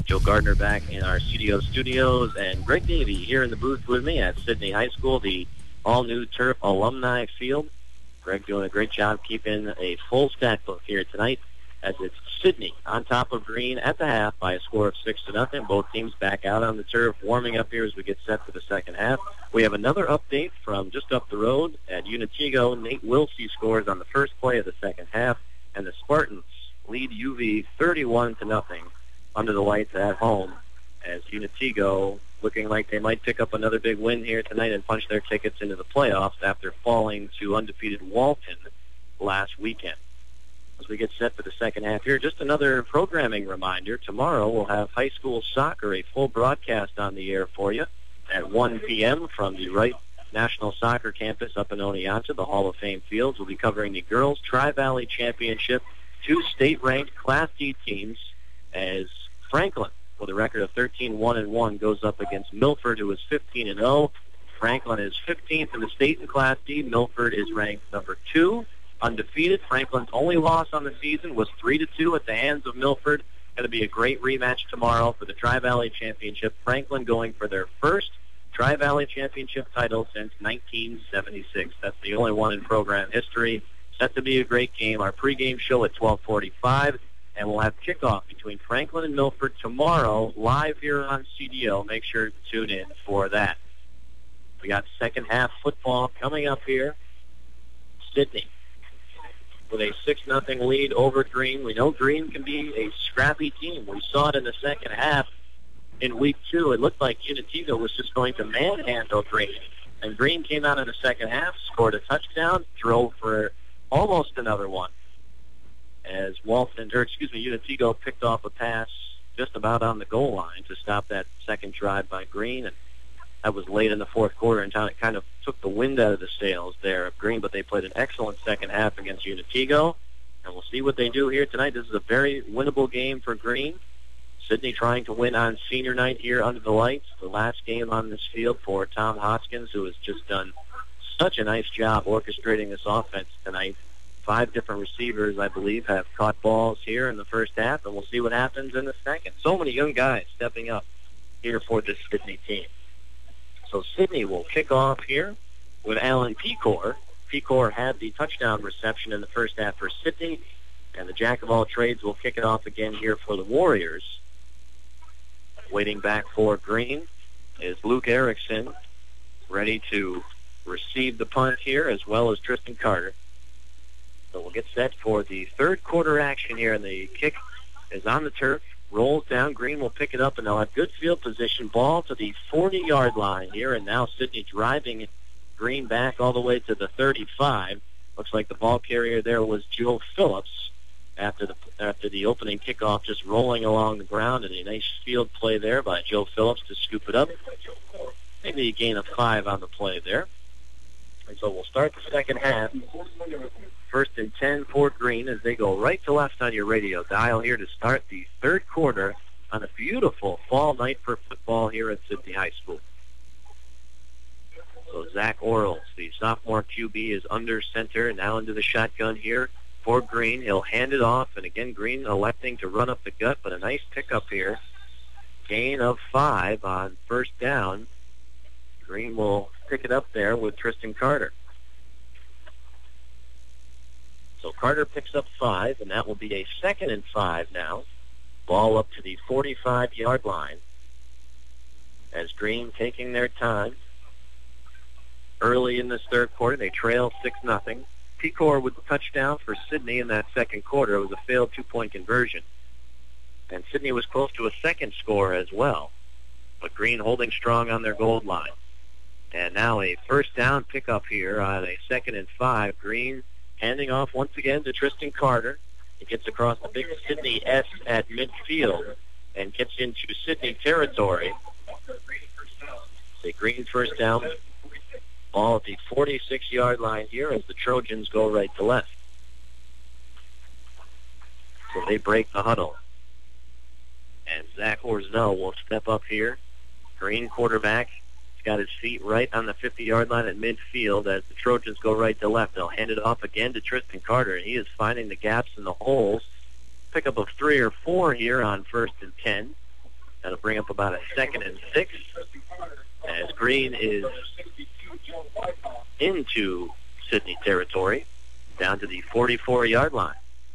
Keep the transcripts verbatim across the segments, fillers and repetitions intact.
Joe Gardner back in our C D O studios, and Greg Davey here in the booth with me at Sidney High School, the all-new turf alumni field. Greg doing a great job keeping a full stat book here tonight as it's Sidney on top of Green at the half by a score of six to nothing. Both teams back out on the turf, warming up here as we get set for the second half. We have another update from just up the road at Unitigo. Nate Wilsey scores on the first play of the second half, and the Spartans lead U V thirty-one to nothing under the lights at home, as Unitigo looking like they might pick up another big win here tonight and punch their tickets into the playoffs after falling to undefeated Walton last weekend. As we get set for the second half here, just another programming reminder. Tomorrow we'll have high school soccer, a full broadcast on the air for you at one p.m. from the Wright National Soccer Campus up in Oneonta, the Hall of Fame Fields. We'll be covering the Girls Tri-Valley Championship, two state-ranked Class D teams, as Franklin, with a record of thirteen one and one, goes up against Milford, who is fifteen and oh. Franklin is fifteenth in the state in Class D. Milford is ranked number two, undefeated. Franklin's only loss on the season was three to two at the hands of Milford. Going to be a great rematch tomorrow for the Tri-Valley Championship. Franklin going for their first Tri-Valley Championship title since nineteen seventy-six. That's the only one in program history. Set to be a great game. Our pregame show at twelve forty-five. And we'll have kickoff between Franklin and Milford tomorrow, live here on C D O. Make sure to tune in for that. We got second half football coming up here. Sidney with a six nothing lead over Green. We know Green can be a scrappy team. We saw it in the second half in week two. It looked like Unitigo was just going to manhandle Green. And Green came out in the second half, scored a touchdown, drove for almost another one, as Walton, or excuse me, Unitigo picked off a pass just about on the goal line to stop that second drive by Green, and that was late in the fourth quarter, and it kind of took the wind out of the sails there of Green, but they played an excellent second half against Unitigo, and we'll see what they do here tonight. This is a very winnable game for Green. Sidney trying to win on senior night here under the lights, the last game on this field for Tom Hoskins, who has just done such a nice job orchestrating this offense tonight. Five different receivers, I believe, have caught balls here in the first half, and we'll see what happens in the second. So many young guys stepping up here for this Sidney team. So Sidney will kick off here with Alan Pecor. Pecor had the touchdown reception in the first half for Sidney, and the jack-of-all-trades will kick it off again here for the Warriors. Waiting back for Green is Luke Erickson, ready to receive the punt here, as well as Tristan Carter. So we'll get set for the third quarter action here, and the kick is on the turf, rolls down. Green will pick it up, and they'll have good field position. Ball to the forty-yard line here, and now Sidney driving Green back all the way to the thirty-five. Looks like the ball carrier there was Joe Phillips after the after the opening kickoff, just rolling along the ground, and a nice field play there by Joe Phillips to scoop it up. Maybe a gain of five on the play there. And so we'll start the second half. First and ten for Green as they go right to left on your radio dial here to start the third quarter on a beautiful fall night for football here at Sidney High School. So Zach Orles, the sophomore Q B, is under center, now into the shotgun here for Green. He'll hand it off, and again, Green electing to run up the gut, but a nice pickup here. Gain of five on first down. Green will pick it up there with Tristan Carter. So Carter picks up five, and that will be a second and five now. Ball up to the forty-five-yard line as Green taking their time. Early in this third quarter, they trail six nothing. Pecor with the touchdown for Sidney in that second quarter. It was a failed two-point conversion. And Sidney was close to a second score as well. But Green holding strong on their goal line. And now a first down pickup here on a second and five. Green handing off once again to Tristan Carter. He gets across the big Sidney S at midfield and gets into Sidney territory. The Green first down. Ball at the forty-six-yard line here as the Trojans go right to left. So they break the huddle. And Zach Orzel will step up here. Green quarterback. He's got his feet right on the fifty-yard line at midfield as the Trojans go right to left. They'll hand it off again to Tristan Carter, and he is finding the gaps and the holes. Pickup of three or four here on first and ten. That'll bring up about a second and six as Green is into Sidney territory, down to the forty-four-yard line.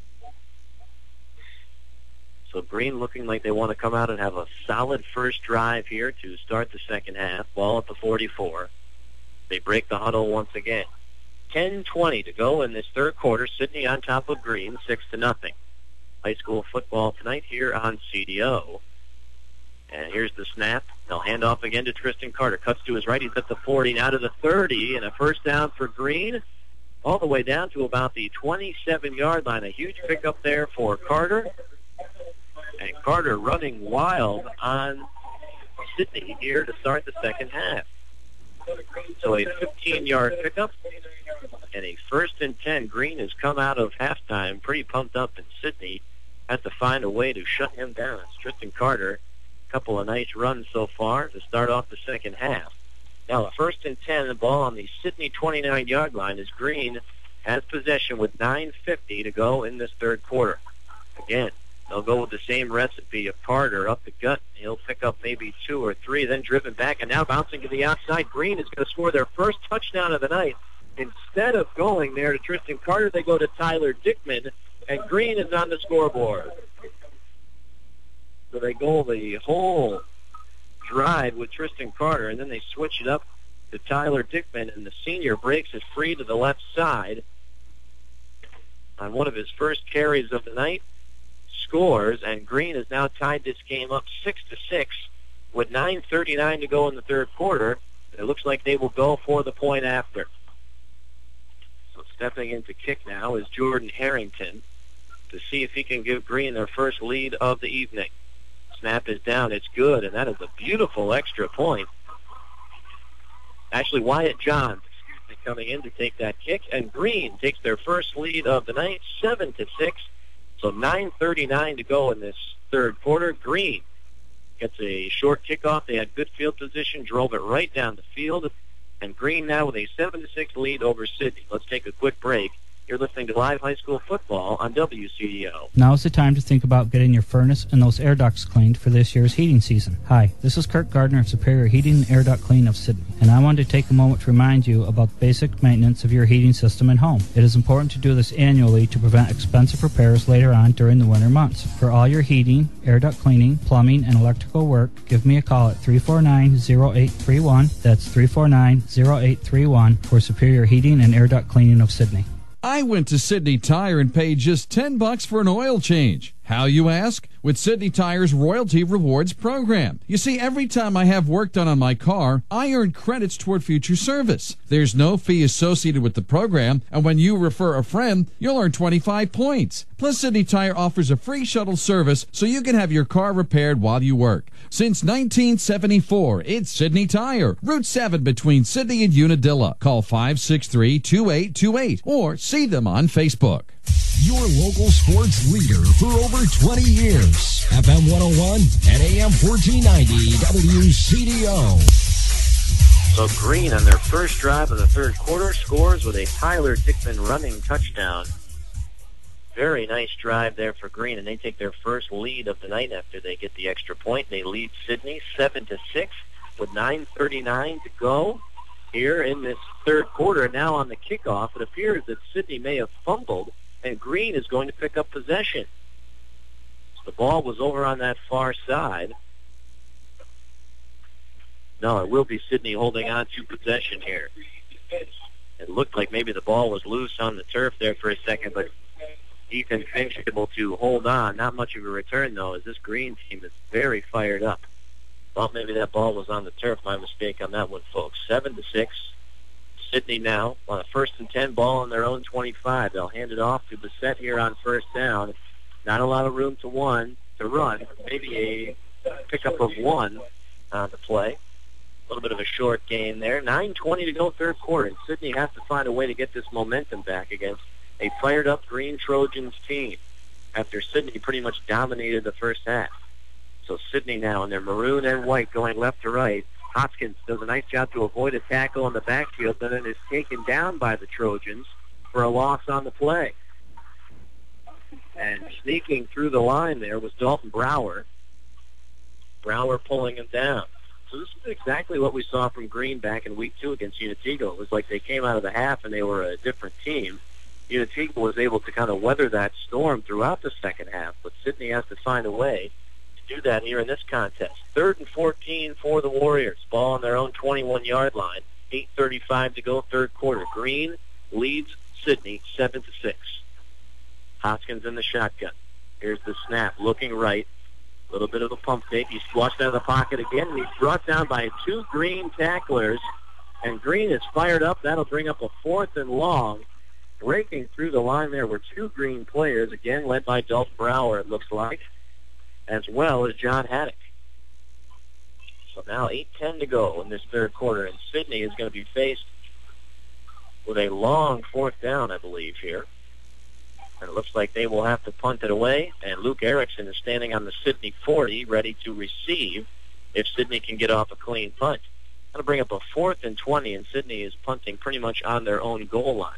So Green looking like they want to come out and have a solid first drive here to start the second half. Ball at the forty-four. They break the huddle once again. ten twenty to go in this third quarter. Sidney on top of Green, six to nothing. High school football tonight here on C D O. And here's the snap. They'll hand off again to Tristan Carter. Cuts to his right. He's at the forty, now to the thirty, and a first down for Green, all the way down to about the twenty-seven-yard line. A huge pickup there for Carter. And Carter running wild on Sidney here to start the second half. So a fifteen-yard pickup and a first and ten. Green has come out of halftime pretty pumped up, and Sidney has to find a way to shut him down. It's Tristan Carter. A couple of nice runs so far to start off the second half. Now a first and ten, the ball on the Sidney twenty-nine-yard line as Green has possession with nine fifty to go in this third quarter. Again, they'll go with the same recipe of Carter up the gut. He'll pick up maybe two or three, then driven back, and now bouncing to the outside. Green is going to score their first touchdown of the night. Instead of going there to Tristan Carter, they go to Tyler Dickman, and Green is on the scoreboard. So they go the whole drive with Tristan Carter, and then they switch it up to Tyler Dickman, and the senior breaks it free to the left side on one of his first carries of the night. Scores, and Green has now tied this game up six to six with nine thirty-nine to go in the third quarter. It looks like they will go for the point after. So stepping into kick now is Jordan Harrington to see if he can give Green their first lead of the evening. Snap is down. It's good, and that is a beautiful extra point. Actually, Wyatt Johns coming in to take that kick, and Green takes their first lead of the night, seven to six. So nine thirty-nine to go in this third quarter. Green gets a short kickoff. They had good field position, drove it right down the field, and Green now with a seven to six lead over Sidney. Let's take a quick break. You're listening to Live High School Football on W C D O. Now is the time to think about getting your furnace and those air ducts cleaned for this year's heating season. Hi, this is Kirk Gardner of Superior Heating and Air Duct Clean of Sidney, and I wanted to take a moment to remind you about the basic maintenance of your heating system at home. It is important to do this annually to prevent expensive repairs later on during the winter months. For all your heating, air duct cleaning, plumbing, and electrical work, give me a call at three four nine, zero eight three one. That's three four nine, zero eight three one for Superior Heating and Air Duct Cleaning of Sidney. I went to Sidney Tire and paid just ten bucks for an oil change. How, you ask? With Sidney Tire's Royalty Rewards program. You see, every time I have work done on my car, I earn credits toward future service. There's no fee associated with the program, and when you refer a friend, you'll earn twenty-five points. Plus, Sidney Tire offers a free shuttle service so you can have your car repaired while you work. Since nineteen seventy-four, it's Sidney Tire, Route seven between Sidney and Unadilla. Call five six three, two eight two eight or see them on Facebook. Your local sports leader for over twenty years. F M one oh one and A M fourteen ninety W C D O. So Green on their first drive of the third quarter scores with a Tyler Dickman running touchdown. Very nice drive there for Green, and they take their first lead of the night after they get the extra point. They lead Sidney seven to six with nine thirty-nine to go here in this third quarter. Now on the kickoff, it appears that Sidney may have fumbled, and Green is going to pick up possession. So the ball was over on that far side. No, it will be Sidney holding on to possession here. It looked like maybe the ball was loose on the turf there for a second, but Ethan Finch able to hold on. Not much of a return, though, as this Green team is very fired up. Thought maybe that ball was on the turf. My mistake on that one, folks. Seven to six. Sidney now on a first and ten ball on their own twenty-five. They'll hand it off to Bissett here on first down. Not a lot of room to one to run. Maybe a pickup of one on the play. A little bit of a short gain there. nine twenty to go third quarter, and Sidney has to find a way to get this momentum back against a fired-up Green Trojans team after Sidney pretty much dominated the first half. So Sidney now in their maroon and white going left to right. Hoskins does a nice job to avoid a tackle on the backfield, but then is taken down by the Trojans for a loss on the play. And sneaking through the line there was Dalton Brower. Brower pulling him down. So this is exactly what we saw from Green back in week two against Unitigo. It was like they came out of the half and they were a different team. Unitigo was able to kind of weather that storm throughout the second half, but Sidney has to find a way to do that here in this contest. Third and fourteen for the Warriors. Ball on their own twenty-one-yard line. eight thirty-five to go, third quarter. Green leads Sidney seven to six. Hoskins in the shotgun. Here's the snap, looking right. A little bit of a pump fake. He's flushed out of the pocket again, and he's brought down by two Green tacklers. And Green is fired up. That'll bring up a fourth and long. Breaking through the line there were two Green players, again led by Dalton Brower, it looks like, as well as John Haddock. So now eight ten to go in this third quarter, and Sidney is going to be faced with a long fourth down, I believe, here. And it looks like they will have to punt it away, and Luke Erickson is standing on the Sidney forty, ready to receive if Sidney can get off a clean punt. That'll bring up a fourth and twenty, and Sidney is punting pretty much on their own goal line.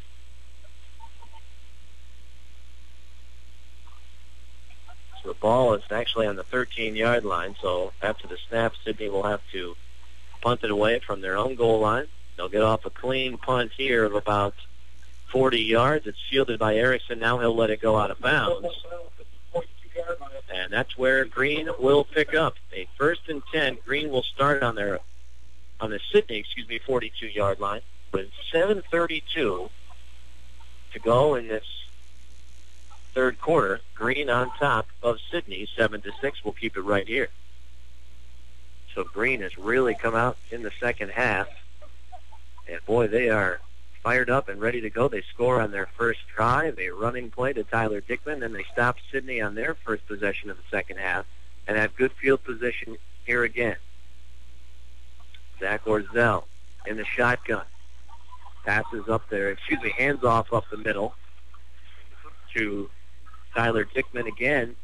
So the ball is actually on the thirteen-yard line, so after the snap, Sidney will have to punt it away from their own goal line. They'll get off a clean punt here of about forty yards. It's fielded by Erickson. Now he'll let it go out of bounds. And that's where Green will pick up. A first and ten. Green will start on their on the Sidney, excuse me, forty-two-yard line with seven thirty-two to go in this third quarter. Green on top of Sidney, seven to six. We'll keep it right here. So Green has really come out in the second half. And boy, they are fired up and ready to go. They score on their first drive, a running play to Tyler Dickman, and they stop Sidney on their first possession of the second half and have good field position here again. Zach Orzel in the shotgun. Passes up there, excuse me, hands off up the middle to Tyler Dickman again.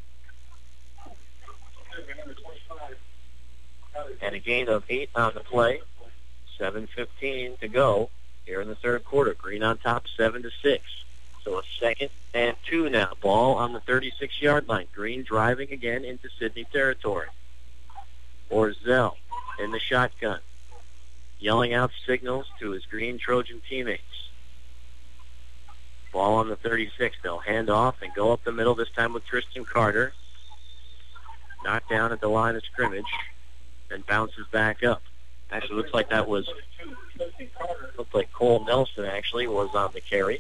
And a gain of eight on the play. seven fifteen to go here in the third quarter. Green on top, seven to six. So a second and two now. Ball on the thirty-six-yard line. Green driving again into Sidney territory. Orzel in the shotgun, yelling out signals to his Green Trojan teammates. Ball on the thirty-six. They'll hand off and go up the middle, this time with Tristan Carter. Knocked down at the line of scrimmage and bounces back up. Actually, looks like that was, looked like Cole Nelson actually was on the carry.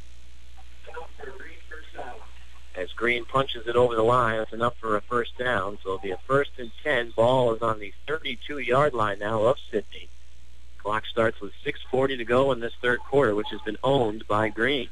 As Green punches it over the line, that's enough for a first down. So it'll be a first and ten. Ball is on the thirty-two-yard line now of Sidney. Clock starts with six forty to go in this third quarter, which has been owned by Green.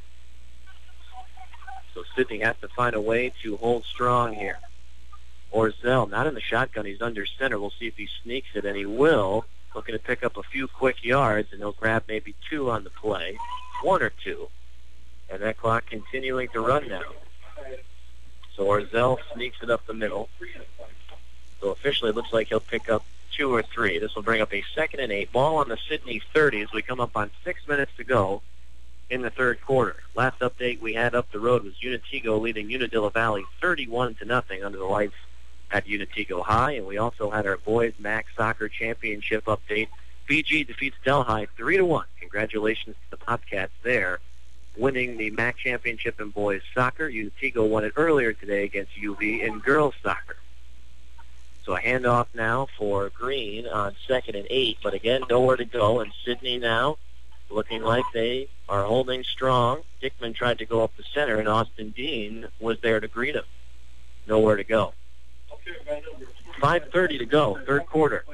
So Sidney has to find a way to hold strong here. Orzel, not in the shotgun, he's under center. We'll see if he sneaks it, and he will. Looking to pick up a few quick yards, and he'll grab maybe two on the play, one or two. And that clock continuing to run now. So Orzel sneaks it up the middle. So officially it looks like he'll pick up two or three. This will bring up a second and eight. Ball on the Sidney thirty as we come up on six minutes to go in the third quarter. Last update we had up the road was Unitigo leading Unadilla Valley thirty-one to nothing under the lights at Unitigo High, and we also had our boys MAC Soccer Championship update. B G defeats Delhi three to one. Congratulations to the Bobcats there, winning the MAC Championship in boys soccer. Unitigo won it earlier today against U V in girls soccer. So a handoff now for Green on second and eight, but again, nowhere to go, and Sidney now looking like they are holding strong. Dickman tried to go up the center, and Austin Dean was there to greet him. Nowhere to go. five thirty to go, third quarter.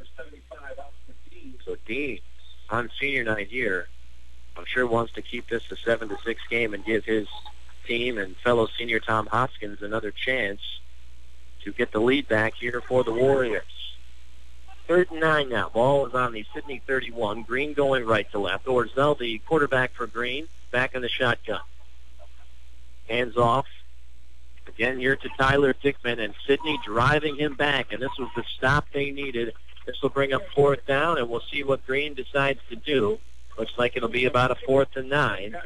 So Dean, on senior night here, I'm sure wants to keep this a seven to six game and give his team and fellow senior Tom Hoskins another chance to get the lead back here for the Warriors. Third and nine now. Ball is on the Sidney thirty-one. Green going right to left. Orzel, the quarterback for Green, back in the shotgun. Hands off. Again here to Tyler Dickman, and Sidney driving him back, and this was the stop they needed. This will bring up fourth down, and we'll see what Green decides to do. Looks like it'll be about a fourth and nine.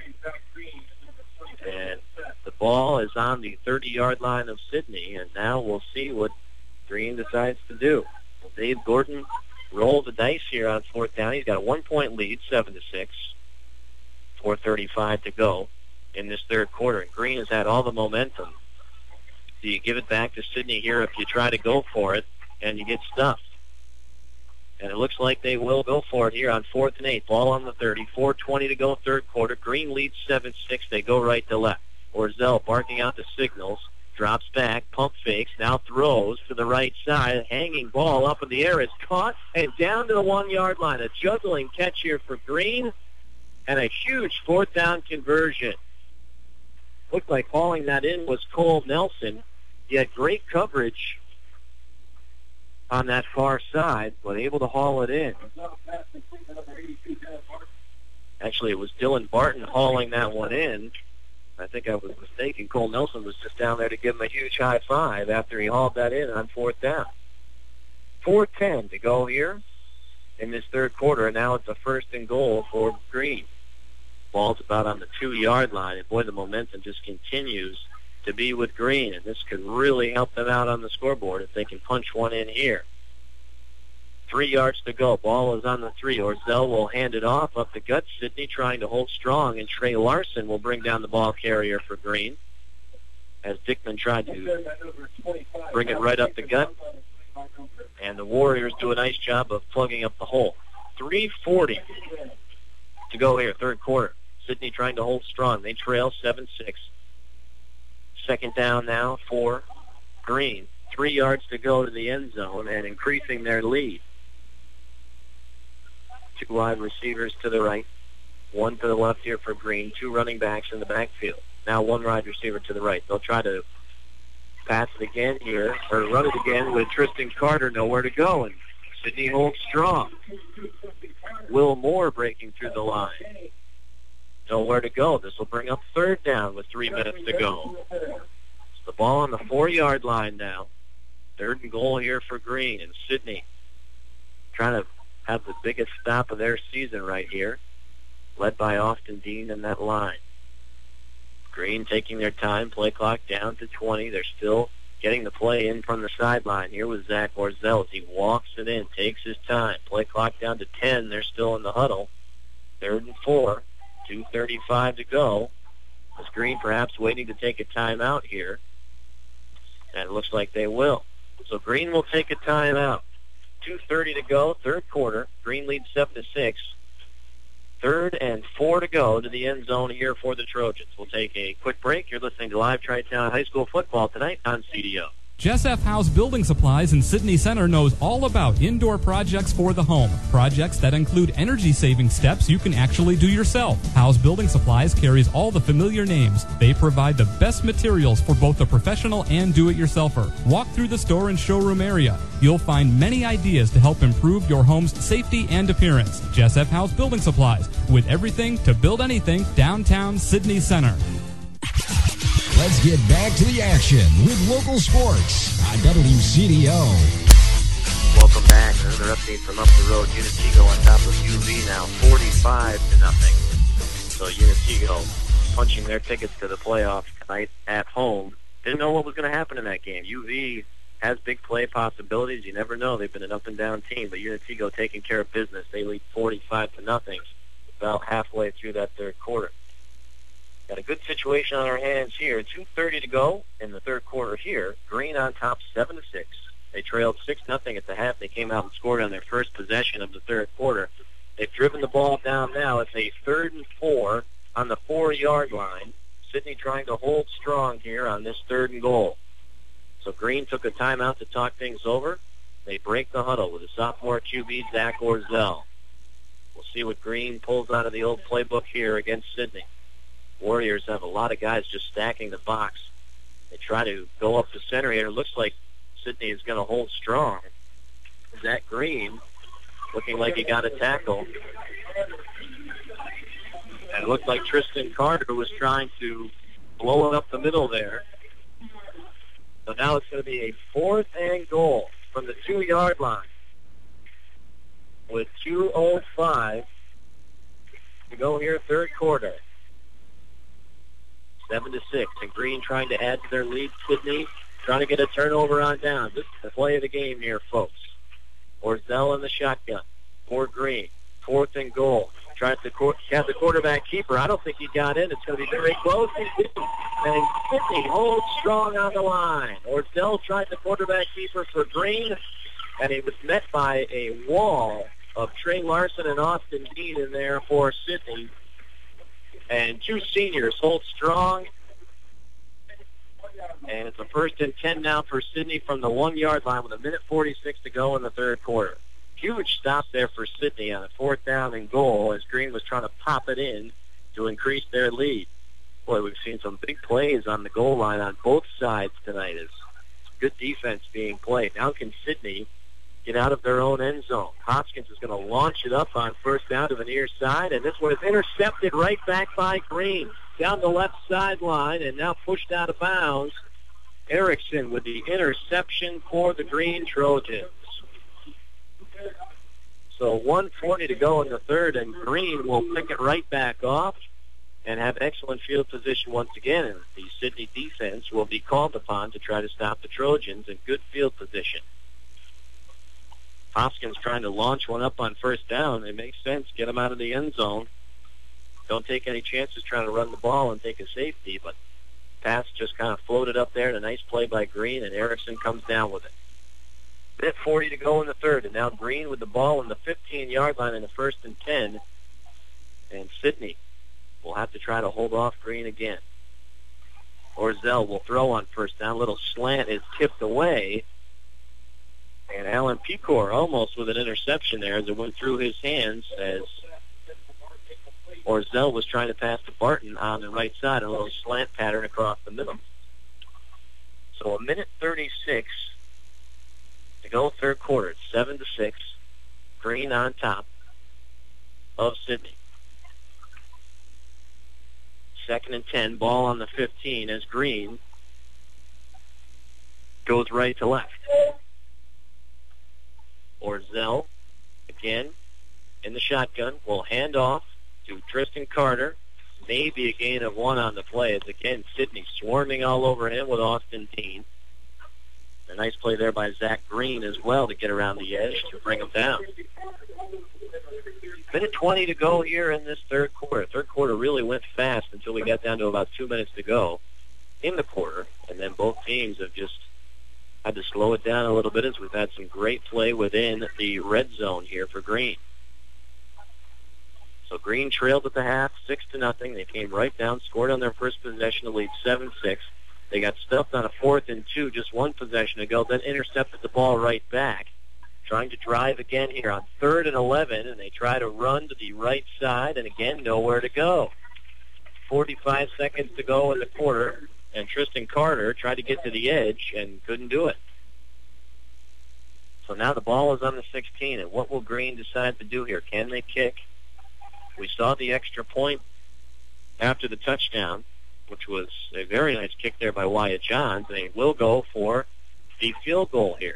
And the ball is on the thirty-yard line of Sidney, and now we'll see what Green decides to do. Dave Gordon rolls the dice here on fourth down. He's got a one-point lead, seven to six. four thirty-five to go in this third quarter. And Green has had all the momentum. Do you give it back to Sidney here if you try to go for it and you get stuffed? And it looks like they will go for it here on fourth and eight. Ball on the thirty. four twenty to go, third quarter. Green leads seven six. They go right to left. Orzel barking out the signals. Drops back. Pump fakes. Now throws to the right side. Hanging ball up in the air. It's caught and down to the one-yard line. A juggling catch here for Green. And a huge fourth down conversion. Looked like hauling that in was Cole Nelson. He had great coverage on that far side, but able to haul it in. Actually, it was Dylan Barton hauling that one in. I think I was mistaken. Cole Nelson was just down there to give him a huge high five after he hauled that in on fourth down. four ten to go here in this third quarter, and now it's a first and goal for Green. Ball's about on the two-yard line, and boy, the momentum just continues to be with Green, and this could really help them out on the scoreboard if they can punch one in here. Three yards to go. Ball is on the three. Orzel will hand it off up the gut. Sidney trying to hold strong, and Trey Larson will bring down the ball carrier for Green as Dickman tried to bring it right up the gut. And the Warriors do a nice job of plugging up the hole. three forty to go here, third quarter. Sidney trying to hold strong. They trail seven six. Second down now for Green. Three yards to go to the end zone and increasing their lead. Two wide receivers to the right. One to the left here for Green. Two running backs in the backfield. Now one wide receiver to the right. They'll try to pass it again here, or run it again with Tristan Carter nowhere to go. And Sidney holds strong. Will Moore breaking through the line. Nowhere to go. This will bring up third down with three minutes to go. It's the ball on the four-yard line now. Third and goal here for Green. And Sidney trying to have the biggest stop of their season right here, led by Austin Dean in that line. Green taking their time. Play clock down to twenty. They're still getting the play in from the sideline here with Zach Orzel as he walks it in, takes his time. Play clock down to ten. They're still in the huddle. Third and four. two thirty-five to go. Is Green perhaps waiting to take a timeout here? And it looks like they will. So Green will take a timeout. two thirty to go, third quarter. Green leads seven to six. Third and four to go to the end zone here for the Trojans. We'll take a quick break. You're listening to Live Tri-Town High School football tonight on C D O. Jess F. House Building Supplies in Sydney Center knows all about indoor projects for the home. Projects that include energy-saving steps you can actually do yourself. House Building Supplies carries all the familiar names. They provide the best materials for both the professional and do-it-yourselfer. Walk through the store and showroom area. You'll find many ideas to help improve your home's safety and appearance. Jess F. House Building Supplies, with everything to build anything, downtown Sydney Center. Let's get back to the action with local sports on W C D O. Welcome back. Another update from up the road. Unitego on top of U V now, forty-five to nothing. So Unitego punching their tickets to the playoffs tonight at home. Didn't know what was going to happen in that game. U V has big play possibilities. You never know. They've been an up-and-down team, but Unitego taking care of business. They lead forty-five to nothing about halfway through that third quarter. Got a good situation on our hands here. two thirty to go in the third quarter here. Green on top, seven to six. They trailed six nothing at the half. They came out and scored on their first possession of the third quarter. They've driven the ball down now. It's a third and four on the four-yard line. Sidney trying to hold strong here on this third and goal. So Green took a timeout to talk things over. They break the huddle with a sophomore Q B, Zach Orzel. We'll see what Green pulls out of the old playbook here against Sidney. Warriors have a lot of guys just stacking the box. They try to go up the center here. It looks like Sidney is going to hold strong. Zach Green looking like he got a tackle. And it looked like Tristan Carter was trying to blow it up the middle there. So now it's going to be a fourth and goal from the two-yard line with two oh five to go here, third quarter. Seven to six, and Green trying to add to their lead. Sidney trying to get a turnover on down. This is the play of the game here, folks. Orzel in the shotgun for Green. Fourth and goal. Tries to have the quarterback keeper. I don't think he got in. It's going to be very close. And Sidney holds strong on the line. Orzel tried the quarterback keeper for Green, and he was met by a wall of Trey Larson and Austin Dean in there for Sidney. And two seniors hold strong. And it's a first and ten now for Sidney from the one-yard line with a minute forty-six to go in the third quarter. Huge stop there for Sidney on a fourth down and goal as Green was trying to pop it in to increase their lead. Boy, we've seen some big plays on the goal line on both sides tonight as good defense being played. Now can Sidney get out of their own end zone? Hoskins is going to launch it up on first down to the near side, and this one is intercepted right back by Green down the left sideline and now pushed out of bounds. Erickson with the interception for the Green Trojans. So one forty to go in the third, and Green will pick it right back off and have excellent field position once again. And the Sidney defense will be called upon to try to stop the Trojans in good field position. Hoskins trying to launch one up on first down. It makes sense. Get him out of the end zone. Don't take any chances trying to run the ball and take a safety, but pass just kind of floated up there, and a nice play by Green, and Erickson comes down with it. Minute forty to go in the third, and now Green with the ball in the fifteen-yard line in the first and ten. And Sidney will have to try to hold off Green again. Orzel will throw on first down. Little slant is tipped away. And Alan Pecor almost with an interception there as it went through his hands as Orzel was trying to pass to Barton on the right side, a little slant pattern across the middle. So a minute thirty-six to go third quarter. It's seven to six. Green on top of Sidney. Second and ten. Ball on the fifteen as Green goes right to left. Orzel again in the shotgun will hand off to Tristan Carter. Maybe a gain of one on the play as again Sidney swarming all over him with Austin Dean. A nice play there by Zach Green as well to get around the edge to bring him down. Minute twenty to go here in this third quarter. Third quarter really went fast until we got down to about two minutes to go in the quarter, and then both teams have just had to slow it down a little bit as we've had some great play within the red zone here for Green. So Green trailed at the half, six to nothing. They came right down, scored on their first possession to lead seven six. They got stuffed on a fourth and two just one possession ago, then intercepted the ball right back. Trying to drive again here on third and eleven, and they try to run to the right side, and again, nowhere to go. forty-five seconds to go in the quarter, and Tristan Carter tried to get to the edge and couldn't do it. So now the ball is on the sixteen, and what will Green decide to do here? Can they kick? We saw the extra point after the touchdown, which was a very nice kick there by Wyatt Johns. They will go for the field goal here.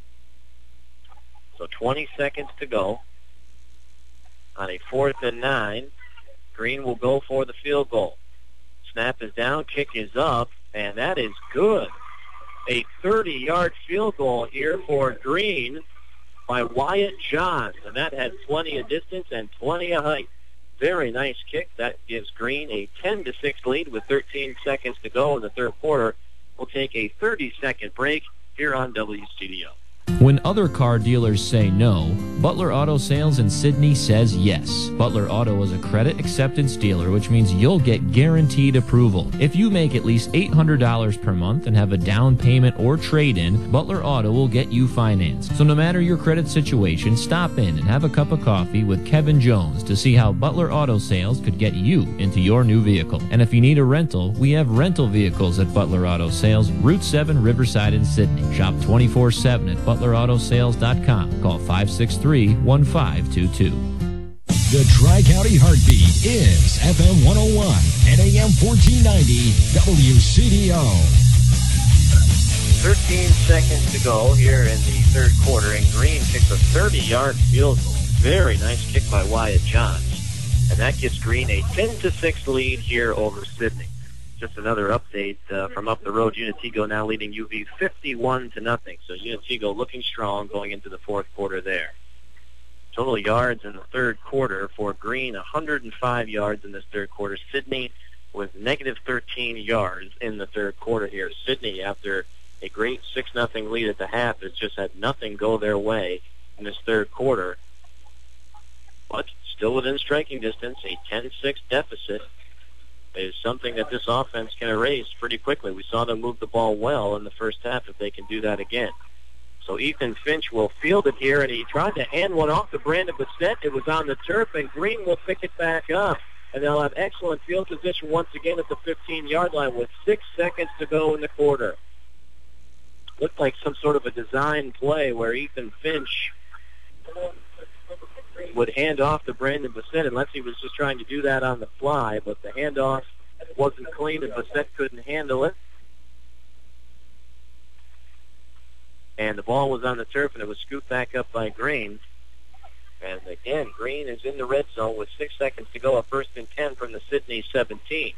So twenty seconds to go on a fourth and nine. Green will go for the field goal. Snap is down, kick is up, and that is good. A thirty-yard field goal here for Green by Wyatt Johns, and that had plenty of distance and plenty of height. Very nice kick. That gives Green a ten to six lead with thirteen seconds to go in the third quarter. We'll take a thirty-second break here on W C D O. When other car dealers say no, Butler Auto Sales in Sidney says yes. Butler Auto is a credit acceptance dealer, which means you'll get guaranteed approval. If you make at least eight hundred dollars per month and have a down payment or trade-in, Butler Auto will get you financed. So no matter your credit situation, stop in and have a cup of coffee with Kevin Jones to see how Butler Auto Sales could get you into your new vehicle. And if you need a rental, we have rental vehicles at Butler Auto Sales, Route seven, Riverside in Sidney. Shop twenty-four seven at butler auto sales dot com. Call five six three, one five two two. The Tri-County Heartbeat is F M one oh one and A M fourteen ninety W C D O. thirteen seconds to go here in the third quarter, and Green kicks a thirty-yard field goal. Very nice kick by Wyatt Johns. And that gives Green a ten to six lead here over Sidney. just another update uh, from up the road. Unitigo now leading U V fifty-one to nothing. So Unitigo looking strong going into the fourth quarter there. Total yards in the third quarter for Green, one hundred five yards in this third quarter. Sidney with negative thirteen yards in the third quarter here. Sidney, after a great six nothing lead at the half, has just had nothing go their way in this third quarter. But still within striking distance, a ten six deficit is something that this offense can erase pretty quickly. We saw them move the ball well in the first half if they can do that again. So Ethan Finch will field it here, and he tried to hand one off to Brandon Bassett. It was on the turf, and Green will pick it back up. And they'll have excellent field position once again at the fifteen-yard line with six seconds to go in the quarter. Looked like some sort of a design play where Ethan Finch would hand off to Brandon Bassett, unless he was just trying to do that on the fly, but the handoff wasn't clean and Bassett couldn't handle it. And the ball was on the turf, and it was scooped back up by Green. And again, Green is in the red zone with six seconds to go, a first and ten from the Sidney seventeen.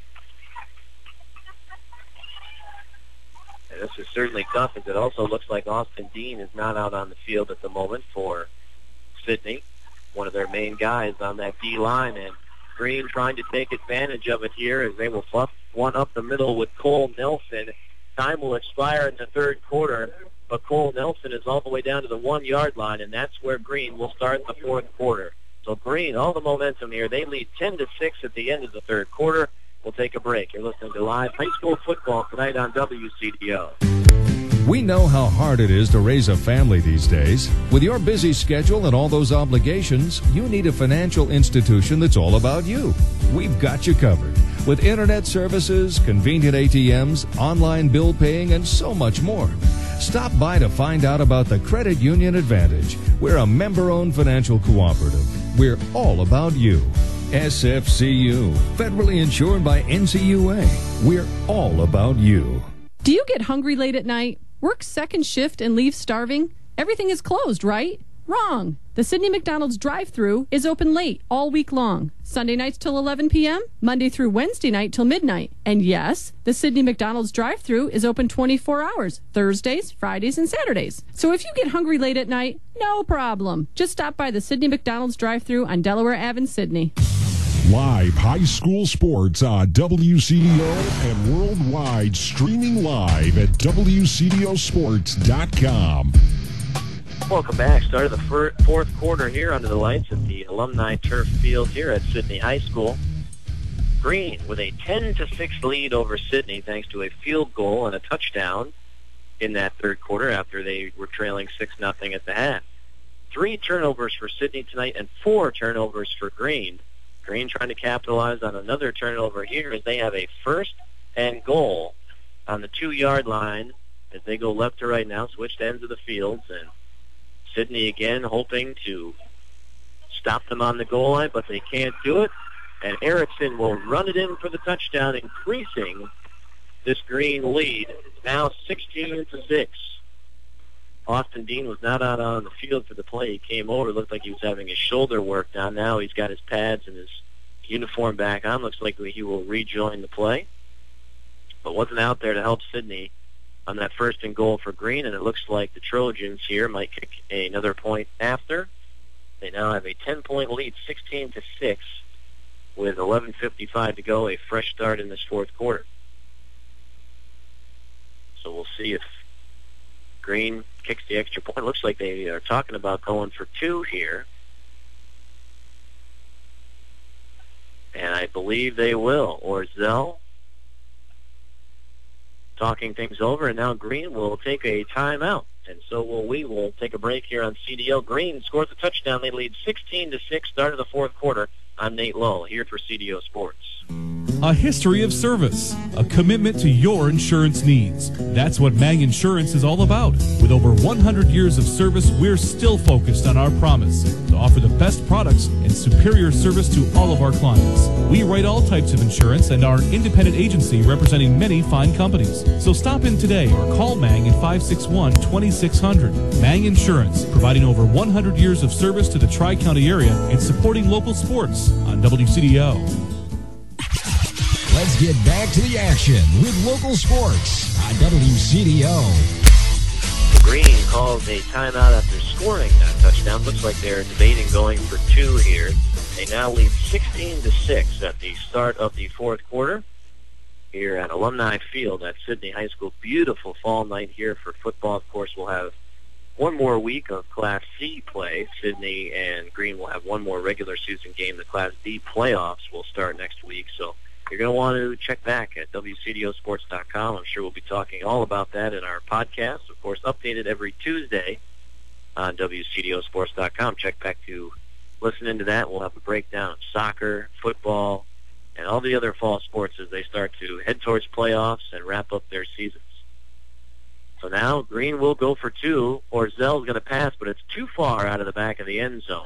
And this is certainly tough, as it also looks like Austin Dean is not out on the field at the moment for Sidney, one of their main guys on that D-line. And Green trying to take advantage of it here as they will fluff one up the middle with Cole Nelson. Time will expire in the third quarter, but Cole Nelson is all the way down to the one-yard line, and that's where Green will start the fourth quarter. So Green, all the momentum here. They lead ten to six at the end of the third quarter. We'll take a break. You're listening to live high school football tonight on W C D O. We know how hard it is to raise a family these days. With your busy schedule and all those obligations, you need a financial institution that's all about you. We've got you covered. With internet services, convenient A T Ms, online bill paying, and so much more. Stop by to find out about the Credit Union Advantage. We're a member-owned financial cooperative. We're all about you. S F C U, federally insured by N C U A. We're all about you. Do you get hungry late at night? Work second shift and leave starving? Everything is closed, right? Wrong. The Sidney McDonald's drive-thru is open late all week long. Sunday nights till eleven p.m., Monday through Wednesday night till midnight. And yes, the Sidney McDonald's drive-thru is open twenty-four hours, Thursdays, Fridays, and Saturdays. So if you get hungry late at night, no problem. Just stop by the Sidney McDonald's drive-thru on Delaware Avenue in Sidney. Live high school sports on W C D O and worldwide, streaming live at W C D O sports dot com. Welcome back. Start of the fir- fourth quarter here under the lights at the Alumni Turf Field here at Sidney High School. Green with a ten to six lead over Sidney thanks to a field goal and a touchdown in that third quarter after they were trailing six nothing at the half. Three turnovers for Sidney tonight and four turnovers for Green. Green trying to capitalize on another turnover here as they have a first and goal on the two-yard line as they go left to right now, switched ends of the fields, and Sidney again hoping to stop them on the goal line, but they can't do it. And Erickson will run it in for the touchdown, increasing this Green lead. It's now sixteen to six. Austin Dean was not out on the field for the play. He came over, looked like he was having his shoulder worked on. Now he's got his pads and his uniform back on. Looks like he will rejoin the play, but wasn't out there to help Sidney on that first and goal for Green, and it looks like the Trojans here might kick another point after. They now have a ten-point lead, sixteen to six, with eleven fifty-five to go, a fresh start in this fourth quarter. So we'll see if Green kicks the extra point. Looks like they are talking about going for two here. And I believe they will. Orzel talking things over, and now Green will take a timeout. And so will we. We'll take a break here on C D O. Green scores a touchdown. They lead sixteen to six, start of the fourth quarter. I'm Nate Lowe, here for C D O Sports. A history of service, a commitment to your insurance needs. That's what Mang Insurance is all about. With over one hundred years of service, we're still focused on our promise to offer the best products and superior service to all of our clients. We write all types of insurance and are an independent agency representing many fine companies. So stop in today or call Mang at five six one, two six zero zero. Mang Insurance, providing over one hundred years of service to the Tri-County area and supporting local sports on W C D O. Let's get back to the action with local sports on W C D O. Green calls a timeout after scoring that touchdown. Looks like they're debating going for two here. They now lead sixteen to six at the start of the fourth quarter here at Alumni Field at Sidney High School. Beautiful fall night here for football. Of course, we'll have one more week of Class C play. Sidney and Green will have one more regular season game. The Class D playoffs will start next week. So you're going to want to check back at W C D O sports dot com. I'm sure we'll be talking all about that in our podcast. Of course, updated every Tuesday on W C D O sports dot com. Check back to listen into that. We'll have a breakdown of soccer, football, and all the other fall sports as they start to head towards playoffs and wrap up their seasons. So now Green will go for two. Orzell's going to pass, but it's too far out of the back of the end zone,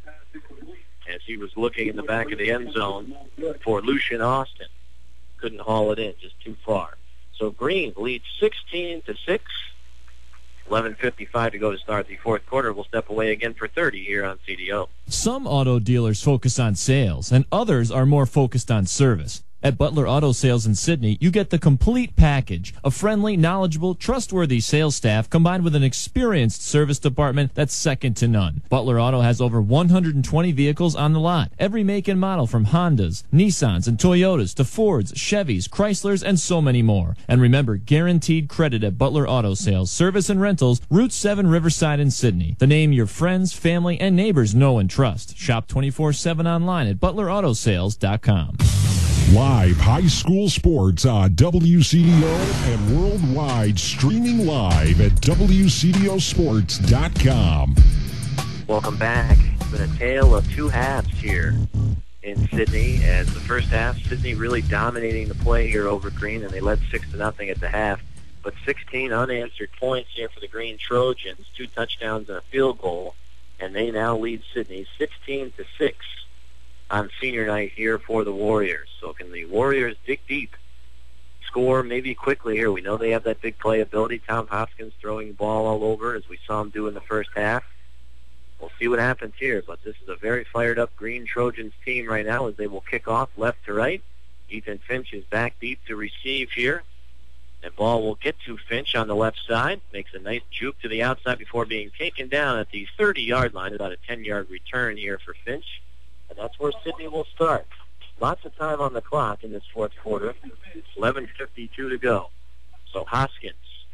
as he was looking in the back of the end zone for Lucian Austin. Couldn't haul it in, just too far. So Green leads sixteen to six. eleven fifty-five to go to start the fourth quarter. We'll step away again for thirty here on C D O. Some auto dealers focus on sales, and others are more focused on service. At Butler Auto Sales in Sidney, you get the complete package. A friendly, knowledgeable, trustworthy sales staff combined with an experienced service department that's second to none. Butler Auto has over one hundred twenty vehicles on the lot. Every make and model from Hondas, Nissans, and Toyotas to Fords, Chevys, Chryslers, and so many more. And remember, guaranteed credit at Butler Auto Sales, Service and Rentals, Route seven Riverside in Sidney. The name your friends, family, and neighbors know and trust. Shop twenty-four seven online at butler auto sales dot com. Live high school sports on W C D O and worldwide, streaming live at W C D O sports dot com. Welcome back. It's been a tale of two halves here in Sidney. As the first half, Sidney really dominating the play here over Green, and they led six to nothing at the half. But sixteen unanswered points here for the Green Trojans, two touchdowns and a field goal, and they now lead Sidney sixteen to six. On senior night here for the Warriors. So can the Warriors dig deep, score maybe quickly here? We know they have that big playability. Tom Hoskins throwing the ball all over as we saw him do in the first half. We'll see what happens here, but this is a very fired up Green Trojans team right now as they will kick off left to right. Ethan Finch is back deep to receive here. And ball will get to Finch on the left side. Makes a nice juke to the outside before being taken down at the thirty-yard line. About a ten-yard return here for Finch. And that's where Sidney will start. Lots of time on the clock in this fourth quarter. eleven fifty-two to go. So Hoskins,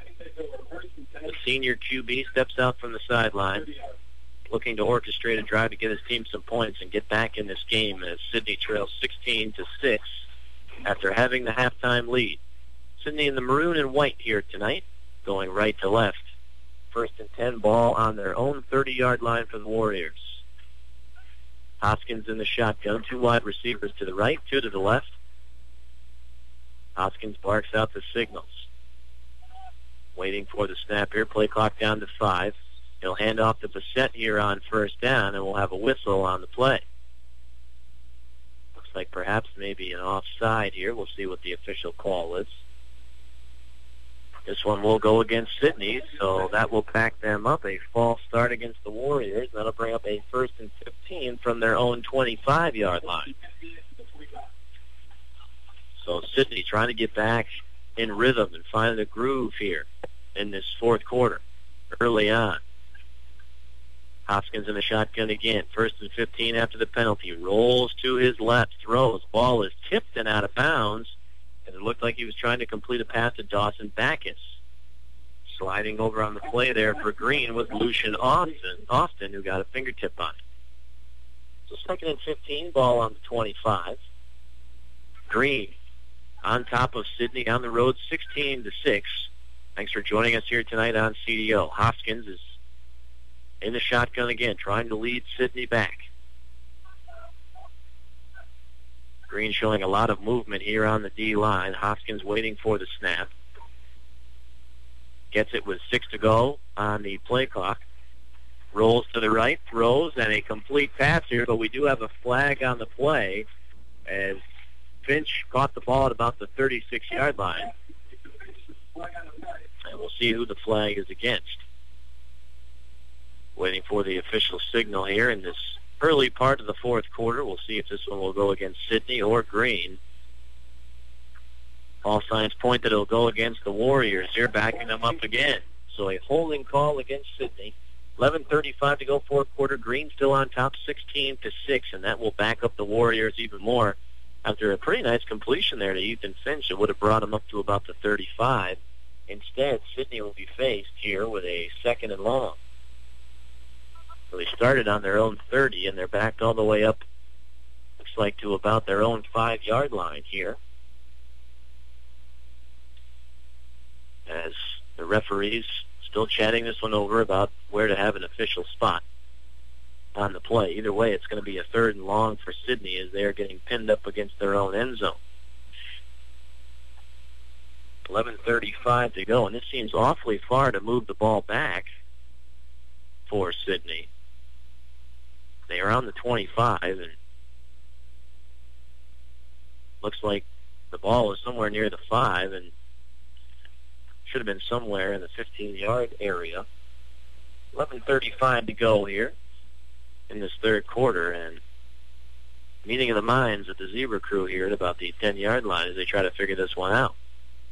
the senior Q B, steps out from the sideline, looking to orchestrate a drive to get his team some points and get back in this game as Sidney trails sixteen to six after having the halftime lead. Sidney in the maroon and white here tonight, going right to left. First and ten, ball on their own thirty-yard line for the Warriors. Hoskins in the shotgun, two wide receivers to the right, two to the left. Hoskins barks out the signals. Waiting for the snap here, play clock down to five. He'll hand off to Bassett here on first down, and we'll have a whistle on the play. Looks like perhaps maybe an offside here. We'll see what the official call is. This one will go against Sidney, so that will pack them up. A false start against the Warriors. That'll bring up a first and fifteen from their own twenty-five-yard line. So Sidney trying to get back in rhythm and find a groove here in this fourth quarter early on. Hoskins in the shotgun again. First and fifteen after the penalty. Rolls to his left. Throws. Ball is tipped and out of bounds. And it looked like he was trying to complete a pass to Dawson Backus. Sliding over on the play there for Green was Lucian Austin, Austin who got a fingertip on it. So second and fifteen, ball on the twenty-five. Green on top of Sidney on the road, sixteen to six. Thanks for joining us here tonight on C D O. Hoskins is in the shotgun again, trying to lead Sidney back. Green showing a lot of movement here on the D-line. Hoskins waiting for the snap. Gets it with six to go on the play clock. Rolls to the right, throws, and a complete pass here, but we do have a flag on the play as Finch caught the ball at about the thirty-six-yard line. And we'll see who the flag is against. Waiting for the official signal here in this early part of the fourth quarter. We'll see if this one will go against Sidney or Green. All signs point that it'll go against the Warriors. They're backing them up again. So a holding call against Sidney. eleven thirty-five to go, fourth quarter. Green still on top, sixteen to six, and that will back up the Warriors even more. After a pretty nice completion there to Ethan Finch, it would have brought them up to about the thirty-five. Instead, Sidney will be faced here with a second and long. So they started on their own thirty, and they're backed all the way up, looks like, to about their own five-yard line here. As the referees still chatting this one over about where to have an official spot on the play. Either way, it's going to be a third and long for Sidney as they're getting pinned up against their own end zone. eleven thirty-five to go, and this seems awfully far to move the ball back for Sidney. They are on the twenty-five, and looks like the ball is somewhere near the five, and should have been somewhere in the fifteen-yard area. eleven thirty-five to go here in this third quarter, and meeting of the minds at the Zebra crew here at about the ten-yard line as they try to figure this one out.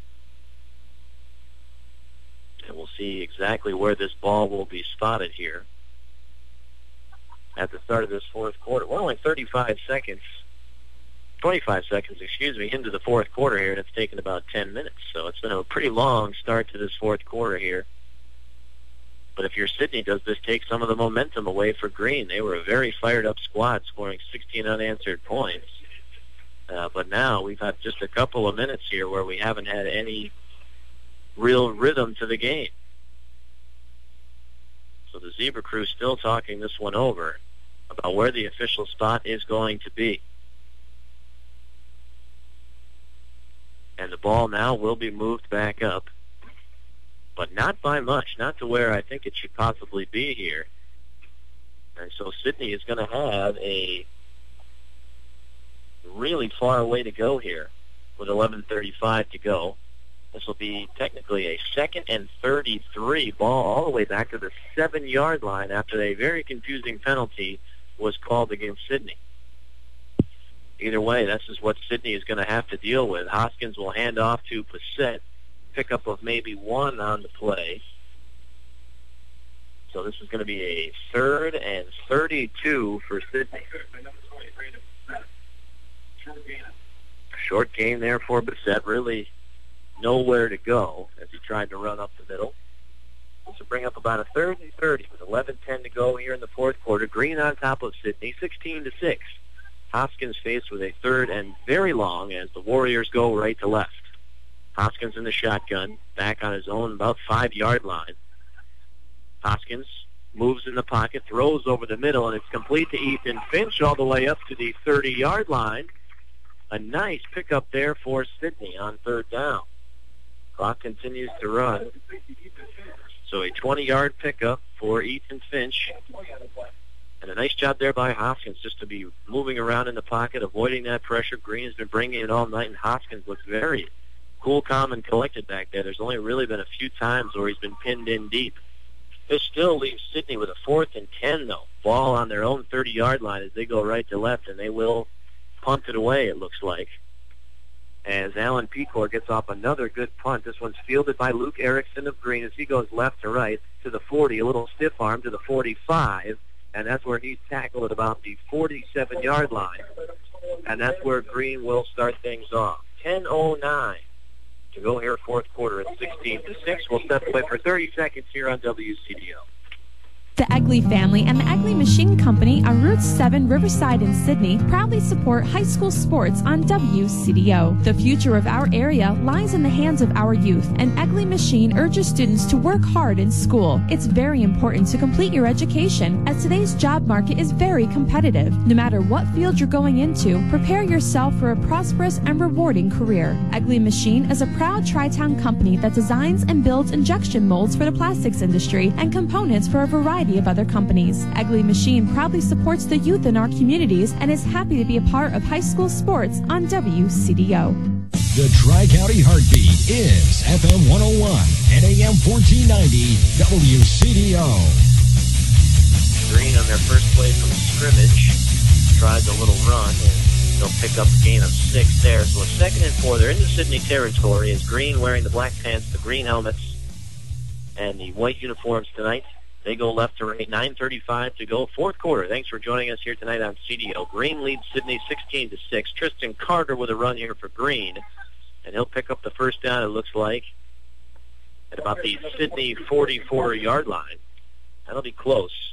And we'll see exactly where this ball will be spotted here at the start of this fourth quarter. We're only thirty-five seconds, twenty-five seconds, excuse me, into the fourth quarter here, and it's taken about ten minutes. So it's been a pretty long start to this fourth quarter here. But if you're Sidney, does this take some of the momentum away for Green? They were a very fired-up squad, scoring sixteen unanswered points. Uh, but now we've had just a couple of minutes here where we haven't had any real rhythm to the game. So the Zebra crew still talking this one over about where the official spot is going to be. And the ball now will be moved back up, but not by much, not to where I think it should possibly be here. And so Sidney is going to have a really far way to go here with eleven thirty-five to go. This will be technically a second and thirty-three, ball all the way back to the seven-yard line after a very confusing penalty was called against Sidney. Either way, this is what Sidney is going to have to deal with. Hoskins will hand off to Passett. Pickup of maybe one on the play. So this is going to be a third and thirty-two for Sidney. Short gain there for Passett. Really nowhere to go as he tried to run up the middle. This will bring up about a third and thirty with eleven ten to go here in the fourth quarter. Green on top of Sidney, sixteen to six. Hoskins faced with a third and very long as the Warriors go right to left. Hoskins in the shotgun, back on his own about five-yard line. Hoskins moves in the pocket, throws over the middle, and it's complete to Ethan Finch all the way up to the thirty-yard line. A nice pickup there for Sidney on third down. Clock continues to run. So a twenty-yard pickup for Ethan Finch. And a nice job there by Hoskins just to be moving around in the pocket, avoiding that pressure. Green has been bringing it all night, and Hoskins looks very cool, calm, and collected back there. There's only really been a few times where he's been pinned in deep. This still leaves Sidney with a fourth and ten, though. Ball on their own thirty-yard line as they go right to left, and they will punt it away, it looks like. As Alan Pecor gets off another good punt. This one's fielded by Luke Erickson of Green as he goes left to right to the forty, a little stiff arm to the forty-five, and that's where he's tackled at about the forty-seven-yard line. And that's where Green will start things off. ten oh nine to go here, fourth quarter at sixteen to six. We'll step away for thirty seconds here on W C D O. The Egley family and the Egley Machine Company on Route seven, Riverside in Sydney proudly support high school sports on W C D O. The future of our area lies in the hands of our youth, and Egley Machine urges students to work hard in school. It's very important to complete your education, as today's job market is very competitive. No matter what field you're going into, prepare yourself for a prosperous and rewarding career. Egley Machine is a proud Tri-Town company that designs and builds injection molds for the plastics industry and components for a variety of other companies. Egley Machine proudly supports the youth in our communities and is happy to be a part of high school sports on W C D O. The Tri-County Heartbeat is F M one oh one and A M fourteen ninety W C D O. Green on their first play from scrimmage tried the little run, and They'll pick up a gain of six there. So a second and four. They're in the Sydney territory as Green wearing the black pants, the green helmets, and the white uniforms tonight. They go left to right. nine thirty-five to go. Fourth quarter. Thanks for joining us here tonight on C D O. Green leads Sydney sixteen to six. Tristan Carter with a run here for Green. And he'll pick up the first down, it looks like, at about the Sydney forty-four-yard line. That'll be close.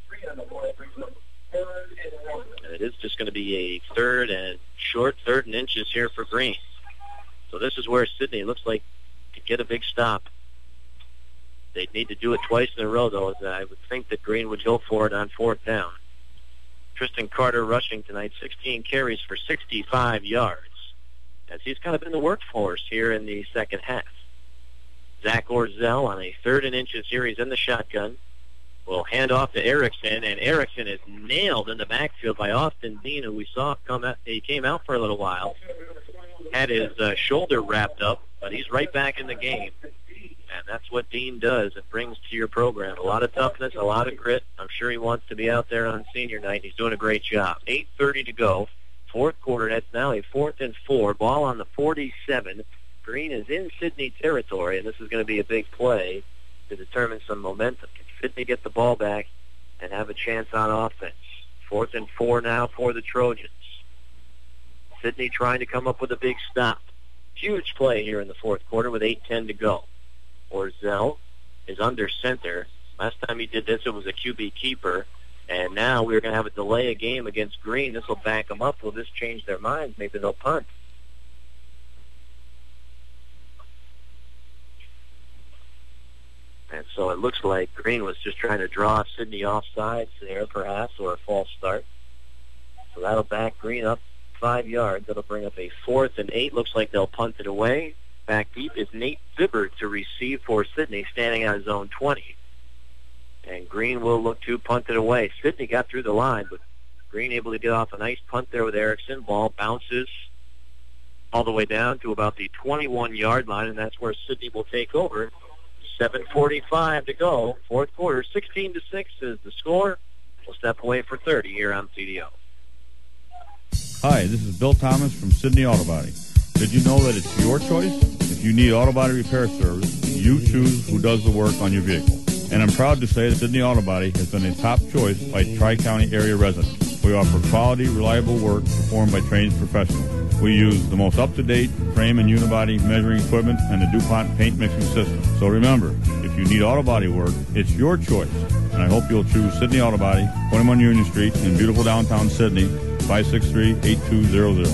And it is just going to be a third and short, third and inches here for Green. So this is where Sydney looks like to get a big stop. They'd need to do it twice in a row, though, as I would think that Green would go for it on fourth down. Tristan Carter rushing tonight, sixteen carries for sixty-five yards, as he's kind of been the workhorse here in the second half. Zach Orzel on a third and inches here. He's in the shotgun. Will hand off to Erickson, and Erickson is nailed in the backfield by Austin Dean, who we saw come out. He came out for a little while, had his uh, shoulder wrapped up, but he's right back in the game. And that's what Dean does. It brings to your program a lot of toughness, a lot of grit. I'm sure he wants to be out there on senior night. He's doing a great job. eight thirty to go. Fourth quarter. That's now a fourth and four. Ball on the forty-seven. Green is in Sydney territory, and this is going to be a big play to determine some momentum. Can Sydney get the ball back and have a chance on offense? Fourth and four now for the Trojans. Sydney trying to come up with a big stop. Huge play here in the fourth quarter with eight ten to go. Orzel is under center. Last time he did this, it was a Q B keeper. And now we're going to have a delay a game against Green. This will back them up. Will this change their minds? Maybe they'll punt. And so it looks like Green was just trying to draw Sydney offsides there, perhaps, or a false start. So that'll back Green up five yards. That'll bring up a fourth and eight. Looks like they'll punt it away. Back deep is Nate Zibbert to receive for Sydney, standing on his own twenty. And Green will look to punt it away. Sydney got through the line, but Green able to get off a nice punt there with Erickson. Ball bounces all the way down to about the twenty-one-yard line, and that's where Sydney will take over. seven forty-five to go. Fourth quarter, sixteen to six is the score. We'll step away for thirty here on C D O. Hi, this is Bill Thomas from Sydney Auto Body. Did you know that it's your choice? If you need auto body repair service, you choose who does the work on your vehicle. And I'm proud to say that Sydney Auto Body has been a top choice by Tri-County area residents. We offer quality, reliable work performed by trained professionals. We use the most up-to-date frame and unibody measuring equipment and the DuPont paint mixing system. So remember, if you need auto body work, it's your choice. And I hope you'll choose Sydney Auto Body, twenty-one Union Street in beautiful downtown Sydney, five six three, eight two zero zero.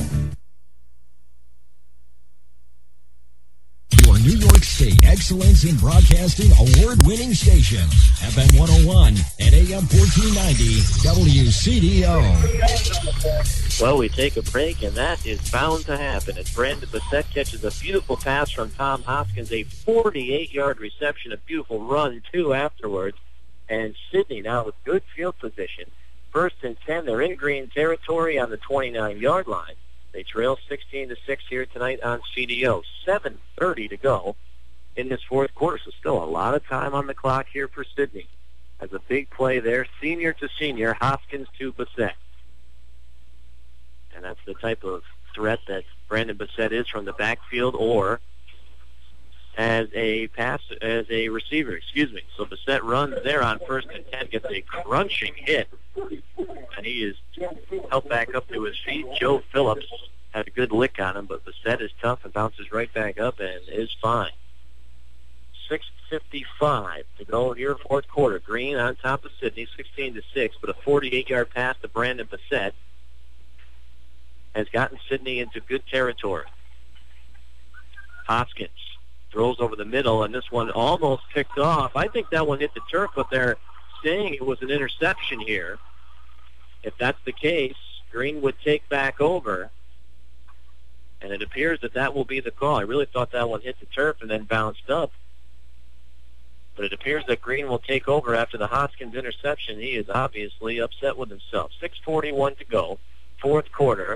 New York State Excellence in Broadcasting award-winning station, F M one oh one and A M fourteen ninety W C D O. Well, we take a break, and that is bound to happen as Brandon Bassett catches a beautiful pass from Tom Hoskins, a forty-eight-yard reception, a beautiful run, too, afterwards. And Sydney now with good field position. First and ten, they're in Green territory on the twenty-nine-yard line. They trail sixteen to six here tonight on C D O. seven thirty to go in this fourth quarter, so still a lot of time on the clock here for Sydney. Has a big play there, senior to senior, Hoskins to Bassett. And that's the type of threat that Brandon Bassett is from the backfield or as a pass, as a receiver, excuse me. So Bassett runs there on first and ten, gets a crunching hit, and he is helped back up to his feet. Joe Phillips had a good lick on him, but Bassett is tough and bounces right back up and is fine. six fifty-five to go here, fourth quarter. Green on top of Sydney, sixteen to six, but a forty-eight-yard pass to Brandon Bassett has gotten Sydney into good territory. Hoskins throws over the middle, and this one almost picked off. I think that one hit the turf, but they're saying it was an interception here. If that's the case, Green would take back over, and it appears that that will be the call. I really thought that one hit the turf and then bounced up, but it appears that Green will take over after the Hoskins interception. He is obviously upset with himself. six forty-one to go, fourth quarter.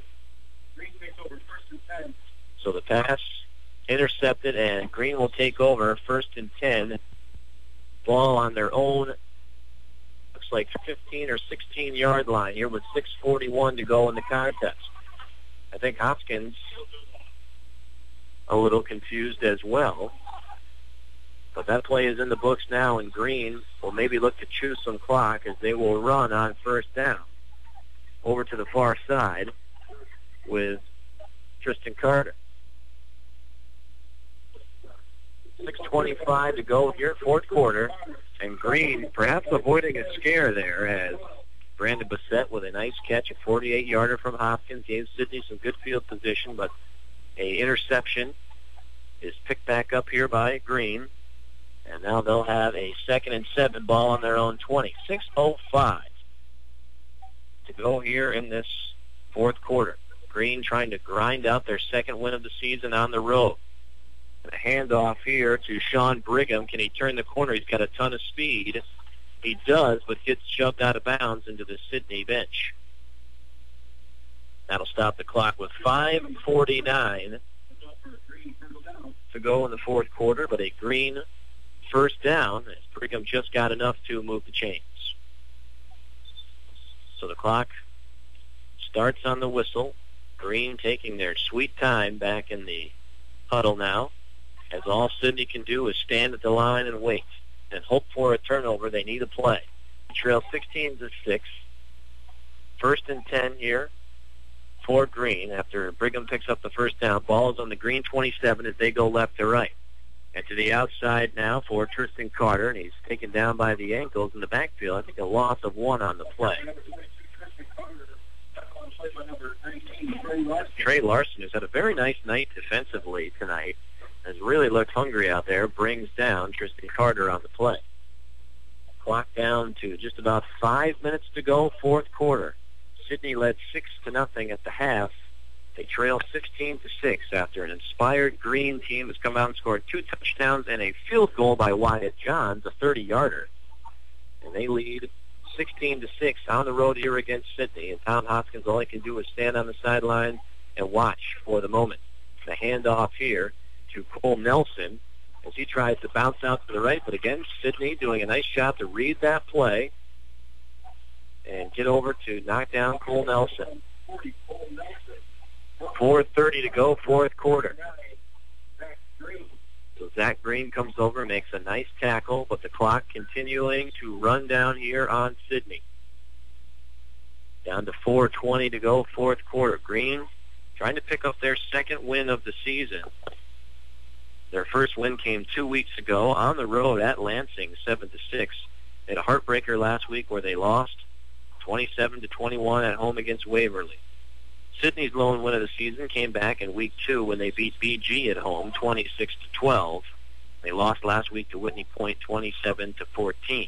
So the pass intercepted, and Green will take over first and ten. Ball on their own, looks like fifteen or sixteen-yard line here with six forty-one to go in the contest. I think Hopkins a little confused as well. But that play is in the books now, and Green will maybe look to chew some clock as they will run on first down. Over to the far side with Tristan Carter. six twenty-five to go here, fourth quarter. And Green perhaps avoiding a scare there as Brandon Bassett with a nice catch, a forty-eight yarder from Hopkins, gave Sidney some good field position, but a interception is picked back up here by Green. And now they'll have a second and seven, ball on their own twenty. six oh five to go here in this fourth quarter. Green trying to grind out their second win of the season on the road. And a handoff here to Sean Brigham. Can he turn the corner? He's got a ton of speed. He does, but gets shoved out of bounds into the Sidney bench. That'll stop the clock with five forty-nine to go in the fourth quarter, but a Green first down as Brigham just got enough to move the chains. So the clock starts on the whistle. Green taking their sweet time back in the huddle now, as all Sidney can do is stand at the line and wait and hope for a turnover. They need a play. Trail sixteen to six. First and ten here for Green after Brigham picks up the first down. Ball is on the Green twenty-seven as they go left to right. And to the outside now for Tristan Carter, and he's taken down by the ankles in the backfield. I think a loss of one on the play. Trey Larson, who's had a very nice night defensively tonight, has really looked hungry out there, brings down Tristan Carter on the play. Clock down to just about five minutes to go, fourth quarter. Sidney led six to nothing at the half. They trail sixteen to six after an inspired Green team has come out and scored two touchdowns and a field goal by Wyatt Johns, a thirty-yarder. And they lead sixteen to six on the road here against Sidney. And Tom Hopkins, all he can do is stand on the sideline and watch for the moment. The handoff here to Cole Nelson as he tries to bounce out to the right. But again, Sidney doing a nice job to read that play and get over to knock down Cole Nelson. four thirty to go, fourth quarter. So Zach Green comes over and makes a nice tackle, but the clock continuing to run down here on Sidney. Down to four twenty to go, fourth quarter. Green trying to pick up their second win of the season. Their first win came two weeks ago on the road at Lansing, seven to six. They had a heartbreaker last week where they lost twenty-seven to twenty-one at home against Waverly. Sidney's lone win of the season came back in week two when they beat B G at home, twenty-six to twelve. They lost last week to Whitney Point, twenty-seven to fourteen.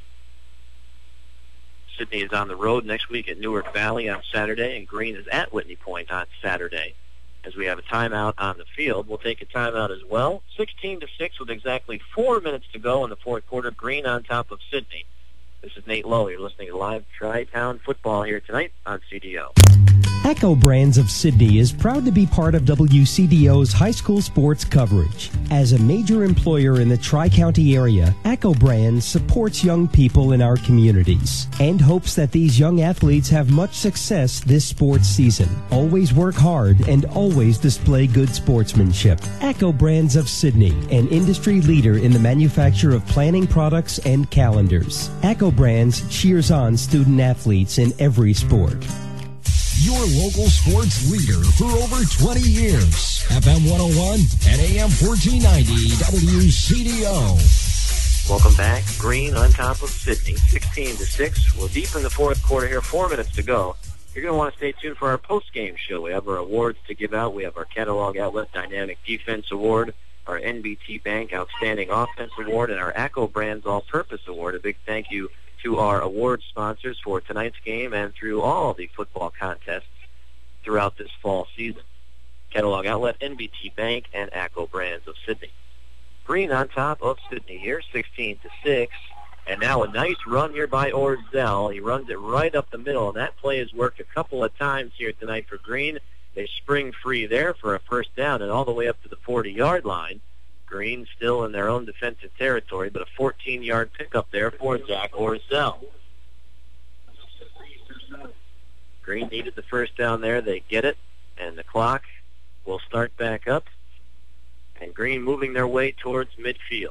Sidney is on the road next week at Newark Valley on Saturday, and Green is at Whitney Point on Saturday. As we have a timeout on the field, we'll take a timeout as well. sixteen to six with exactly four minutes to go in the fourth quarter. Green on top of Sidney. This is Nate Lowe. You're listening to Live Tri-Town Football here tonight on C D O. Echo Brands of Sidney is proud to be part of W C D O's high school sports coverage. As a major employer in the Tri-County area, Echo Brands supports young people in our communities and hopes that these young athletes have much success this sports season. Always work hard and always display good sportsmanship. Echo Brands of Sidney, an industry leader in the manufacture of planning products and calendars. Echo Brands cheers on student athletes in every sport. Your local sports leader for over twenty years. F M one oh one and A M fourteen ninety W C D O. Welcome back. Green on top of Sidney, sixteen to six. We're deep in the fourth quarter here, four minutes to go. You're going to want to stay tuned for our post-game show. We have our awards to give out. We have our Catalog Outlet Dynamic Defense Award, our N B T Bank Outstanding Offense Award, and our Echo Brands All-Purpose Award. A big thank you to our award sponsors for tonight's game and through all the football contests throughout this fall season. Catalog Outlet, N B T Bank, and Echo Brands of Sidney. Green on top of Sidney here, sixteen to six. And now a nice run here by Orzel. He runs it right up the middle, and that play has worked a couple of times here tonight for Green. They spring free there for a first down and all the way up to the forty-yard line. Green still in their own defensive territory, but a fourteen-yard pickup there for Zach Orzel. Green needed the first down there. They get it. And the clock will start back up. And Green moving their way towards midfield.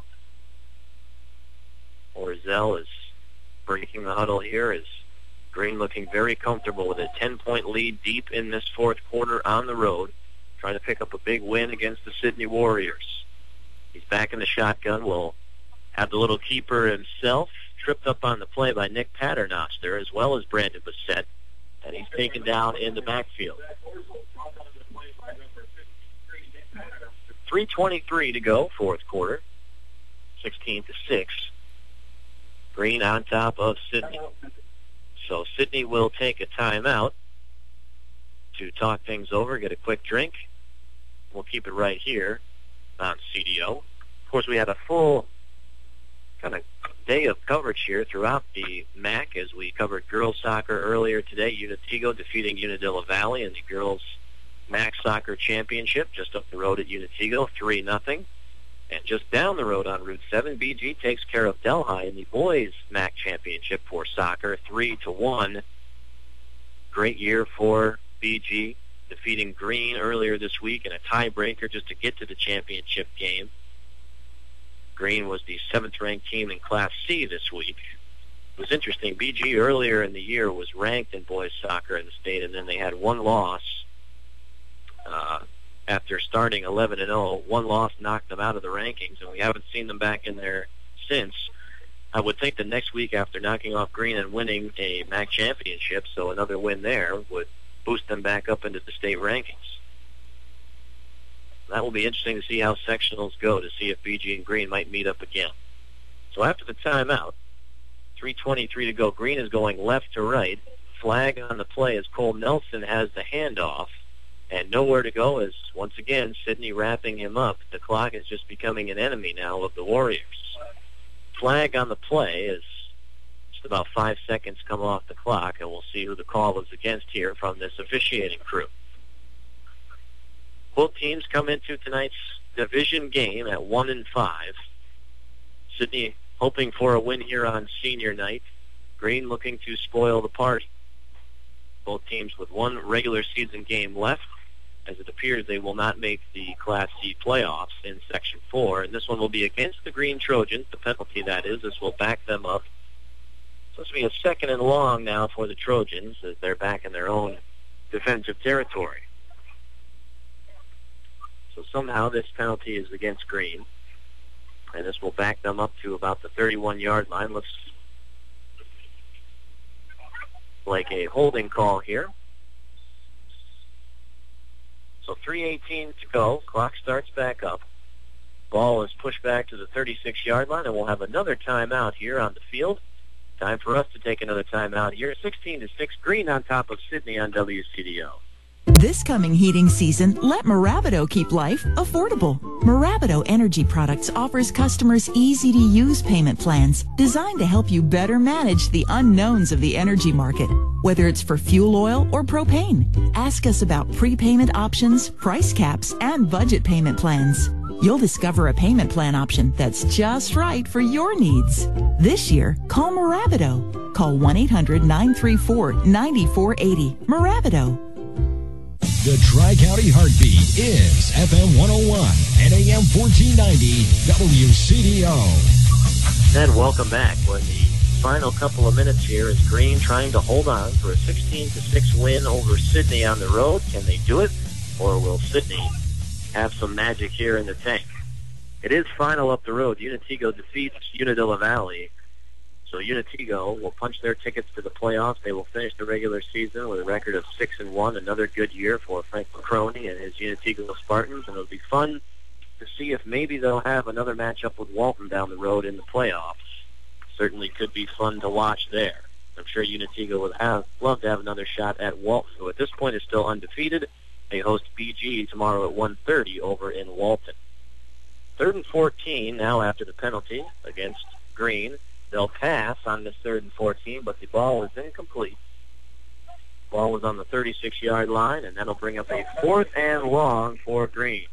Orzel is breaking the huddle here as Green looking very comfortable with a ten-point lead deep in this fourth quarter on the road, trying to pick up a big win against the Sydney Warriors. He's back in the shotgun. Will have the little keeper himself, tripped up on the play by Nick Paternoster, as well as Brandon Bissett, and he's taken down in the backfield. three twenty-three to go, fourth quarter, sixteen to six. Green on top of Sydney. So Sydney will take a timeout to talk things over, get a quick drink. We'll keep it right here on C D O. Of course, we had a full kind of day of coverage here throughout the M A C as we covered girls soccer earlier today. Unitigo defeating Unadilla Valley in the girls M A C soccer championship just up the road at Unitigo, three nothing. And just down the road on Route seven, B G takes care of Delhi in the boys M A C championship for soccer, three to one. Great year for B G, defeating Green earlier this week in a tiebreaker just to get to the championship game. Green was the seventh-ranked team in Class C this week. It was interesting. B G earlier in the year was ranked in boys soccer in the state, and then they had one loss. Uh, after starting eleven and oh, one loss knocked them out of the rankings, and we haven't seen them back in there since. I would think the next week after knocking off Green and winning a M A C championship, so another win there would boost them back up into the state rankings. That will be interesting to see how sectionals go, to see if B G and Green might meet up again. So after the timeout, three twenty-three to go. Green is going left to right. Flag on the play as Cole Nelson has the handoff. And nowhere to go is, once again, Sydney wrapping him up. The clock is just becoming an enemy now of the Warriors. Flag on the play as just about five seconds come off the clock, and we'll see who the call is against here from this officiating crew. Both teams come into tonight's division game at one and five. Sydney hoping for a win here on senior night. Green looking to spoil the party. Both teams with one regular season game left, as it appears they will not make the Class C playoffs in Section four. And this one will be against the Green Trojans, the penalty that is. This will back them up. So this will be a second and long now for the Trojans as they're back in their own defensive territory. So somehow this penalty is against Green. And this will back them up to about the thirty-one-yard line. Looks like a holding call here. So three eighteen to go. Clock starts back up. Ball is pushed back to the thirty-six-yard line, and we'll have another timeout here on the field. Time for us to take another timeout here. sixteen to six, Green on top of Sydney on W C D O. This coming heating season, let Moravido keep life affordable. Moravido Energy Products offers customers easy-to-use payment plans designed to help you better manage the unknowns of the energy market. Whether it's for fuel oil or propane, ask us about prepayment options, price caps, and budget payment plans. You'll discover a payment plan option that's just right for your needs. This year, call Moravido. Call one eight hundred nine three four nine four eight zero. Moravido. The Tri-County Heartbeat is F M one oh one and A M fourteen ninety W C D O. And welcome back. We're in the final couple of minutes here as Green trying to hold on for a sixteen to six win over Sydney on the road. Can they do it, or will Sydney have some magic here in the tank? It is final up the road. Unitigo defeats Unadilla Valley. So Unitigo will punch their tickets to the playoffs. They will finish the regular season with a record of six and one. Another good year for Frank McCroney and his Unitigo Spartans, and it'll be fun to see if maybe they'll have another matchup with Walton down the road in the playoffs. Certainly could be fun to watch there. I'm sure Unitigo would have love to have another shot at Walton, who at this point is still undefeated. They host B G tomorrow at one thirty over in Walton. Third and fourteen now after the penalty against Green. They'll pass on this third and fourteen, but the ball is incomplete. Ball was on the thirty-six-yard line, and that'll bring up a fourth and long for Green.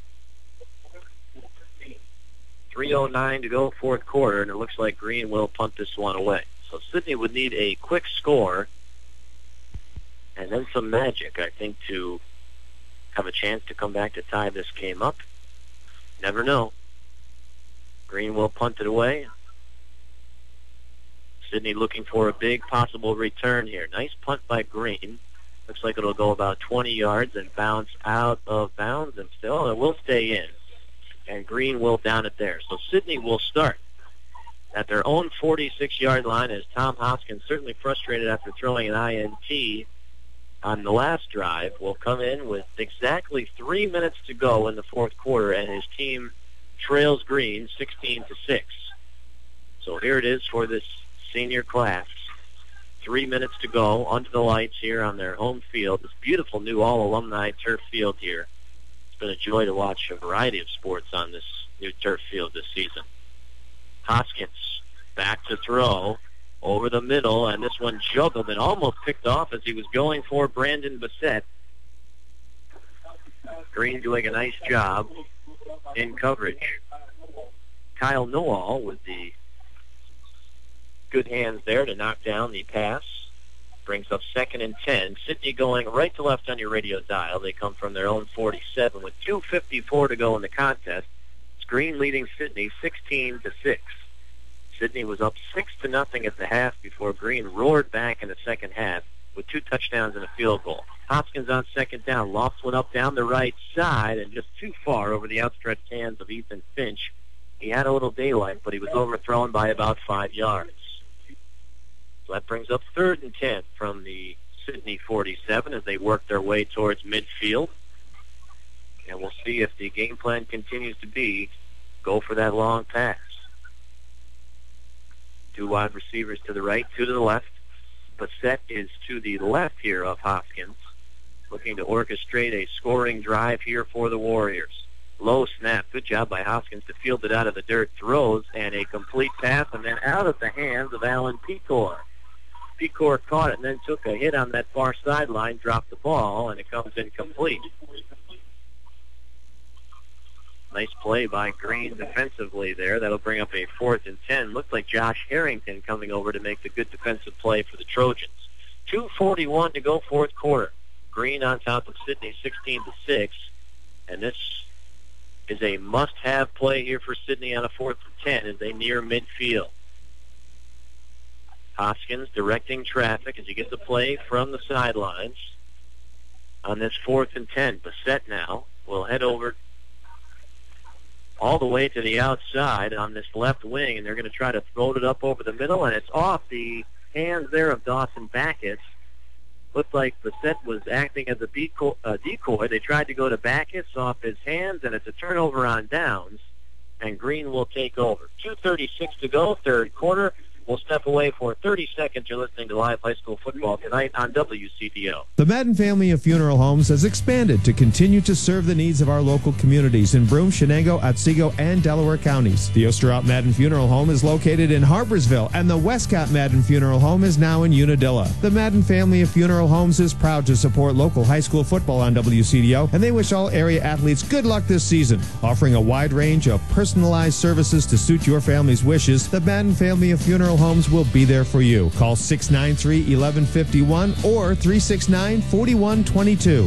three oh nine to go, fourth quarter, and it looks like Green will punt this one away. So Sydney would need a quick score and then some magic, I think, to have a chance to come back to tie this game up. Never know. Green will punt it away. Sidney looking for a big possible return here. Nice punt by Green. Looks like it'll go about twenty yards and bounce out of bounds, and still it will stay in. And Green will down it there. So Sidney will start at their own forty-six-yard line, as Tom Hoskins, certainly frustrated after throwing an I N T on the last drive, will come in with exactly three minutes to go in the fourth quarter, and his team trails Green sixteen to six. So here it is for this senior class. Three minutes to go under the lights here on their home field. This beautiful new all-alumni turf field here. It's been a joy to watch a variety of sports on this new turf field this season. Hoskins back to throw over the middle, and this one juggled and almost picked off as he was going for Brandon Bassett. Green doing a nice job in coverage. Kyle Noall with the good hands there to knock down the pass. Brings up second and ten. Sidney going right to left on your radio dial. They come from their own forty-seven with two fifty-four to go in the contest. It's Green leading Sidney sixteen to six. Sidney was up six to nothing at the half before Green roared back in the second half with two touchdowns and a field goal. Hoskins on second down. Lofts one up down the right side and just too far over the outstretched hands of Ethan Finch. He had a little daylight, but he was overthrown by about five yards. So that brings up third and ten from the Sidney forty-seven as they work their way towards midfield. And we'll see if the game plan continues to be go for that long pass. Two wide receivers to the right, two to the left. Bassett is to the left here of Hoskins, looking to orchestrate a scoring drive here for the Warriors. Low snap. Good job by Hoskins to field it out of the dirt. Throws and a complete pass, and then out of the hands of Alan Pecor. Pecor caught it and then took a hit on that far sideline, dropped the ball, and it comes incomplete. Nice play by Green defensively there. That'll bring up a fourth and ten. Looked like Josh Harrington coming over to make the good defensive play for the Trojans. two forty-one to go, fourth quarter. Green on top of Sidney, sixteen to six. And this is a must-have play here for Sidney on a fourth and ten as they near midfield. Hoskins directing traffic as he gets a play from the sidelines on this fourth and ten. Bassett now will head over all the way to the outside on this left wing, and they're going to try to throw it up over the middle, and it's off the hands there of Dawson Backus. Looked like Bassett was acting as a decoy. Uh, decoy. They tried to go to Backus off his hands, and it's a turnover on downs, and Green will take over. two thirty-six to go, third quarter. We'll step away for thirty seconds. You're listening to live high school football tonight on W C D O. The Madden family of funeral homes has expanded to continue to serve the needs of our local communities in Broome, Shenango, Otsego, and Delaware counties. The Osterhout Madden Funeral Home is located in Harpersville, and the Westcott Madden Funeral Home is now in Unadilla. The Madden family of funeral homes is proud to support local high school football on W C D O, and they wish all area athletes good luck this season. Offering a wide range of personalized services to suit your family's wishes, the Madden family of funeral homes will be there for you. Call six nine three, one one five one or three six nine, four one two two.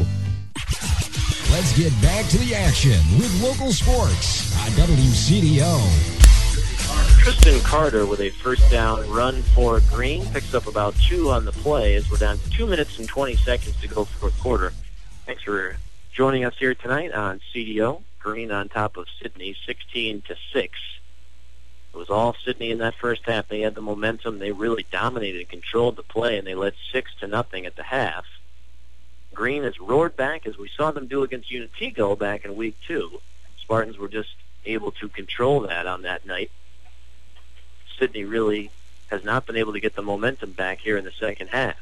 Let's get back to the action with local sports on W C D O. Tristan Carter with a first down run for Green. Picks up about two on the play as we're down to two minutes and twenty seconds to go fourth quarter. Thanks for joining us here tonight on C D O. Green on top of Sidney, sixteen to six. It was all Sidney in that first half. They had the momentum. They really dominated and controlled the play, and they led six to nothing at the half. Green has roared back as we saw them do against Unitego back in week two. Spartans were just able to control that on that night. Sidney really has not been able to get the momentum back here in the second half.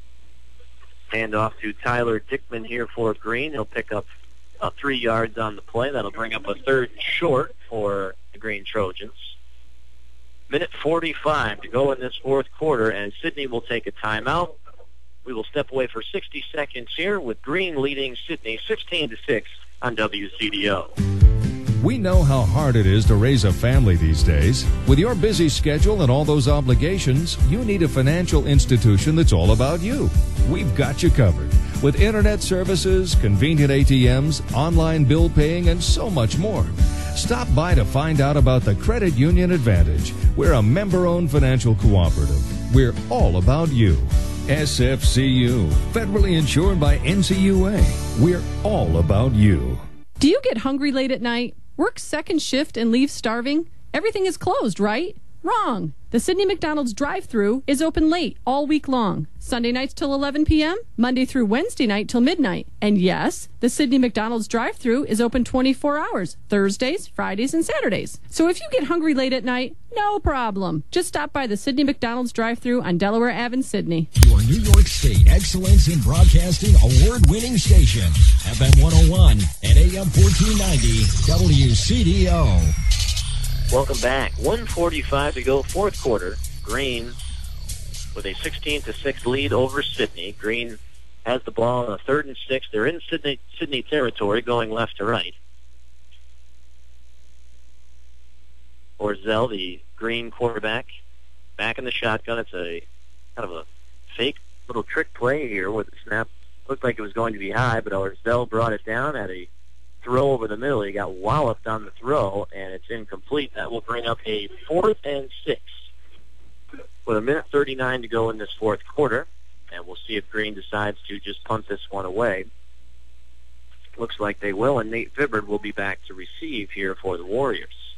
Hand off to Tyler Dickman here for Green. He'll pick up uh, three yards on the play. That'll bring up a third short for the Green Trojans. Minute forty-five to go in this fourth quarter, and Sidney will take a timeout. We will step away for sixty seconds here with Green leading Sidney sixteen to six on W C D O. We know how hard it is to raise a family these days. With your busy schedule and all those obligations, you need a financial institution that's all about you. We've got you covered. with internet services, convenient A T Ms, online bill paying, and so much more. Stop by to find out about the Credit Union Advantage. We're a member-owned financial cooperative. We're all about you. S F C U, federally insured by N C U A. We're all about you. Do you get hungry late at night, work second shift, and leave starving? Everything is closed, right? Wrong. The Sydney McDonald's drive-thru is open late all week long. Sunday nights till eleven p.m., Monday through Wednesday night till midnight. And yes, the Sydney McDonald's drive-thru is open twenty-four hours, Thursdays, Fridays, and Saturdays. So if you get hungry late at night, no problem. Just stop by the Sydney McDonald's drive-thru on Delaware Avenue in Sydney. Your New York State Excellence in Broadcasting award-winning station, F M one oh one and A M fourteen ninety W C D O. Welcome back. one forty-five to go, fourth quarter. Green with a sixteen to six lead over Sydney. Green has the ball on a third and six. They're in Sydney, Sydney territory, going left to right. Orzel, the Green quarterback, back in the shotgun. It's a kind of a fake little trick play here where the snap looked like it was going to be high, but Orzel brought it down at a throw over the middle. He got walloped on the throw, and it's incomplete. That will bring up a fourth and six with a minute thirty-nine to go in this fourth quarter, and we'll see if Green decides to just punt this one away. Looks like they will, and Nate Vibbard will be back to receive here for the Warriors.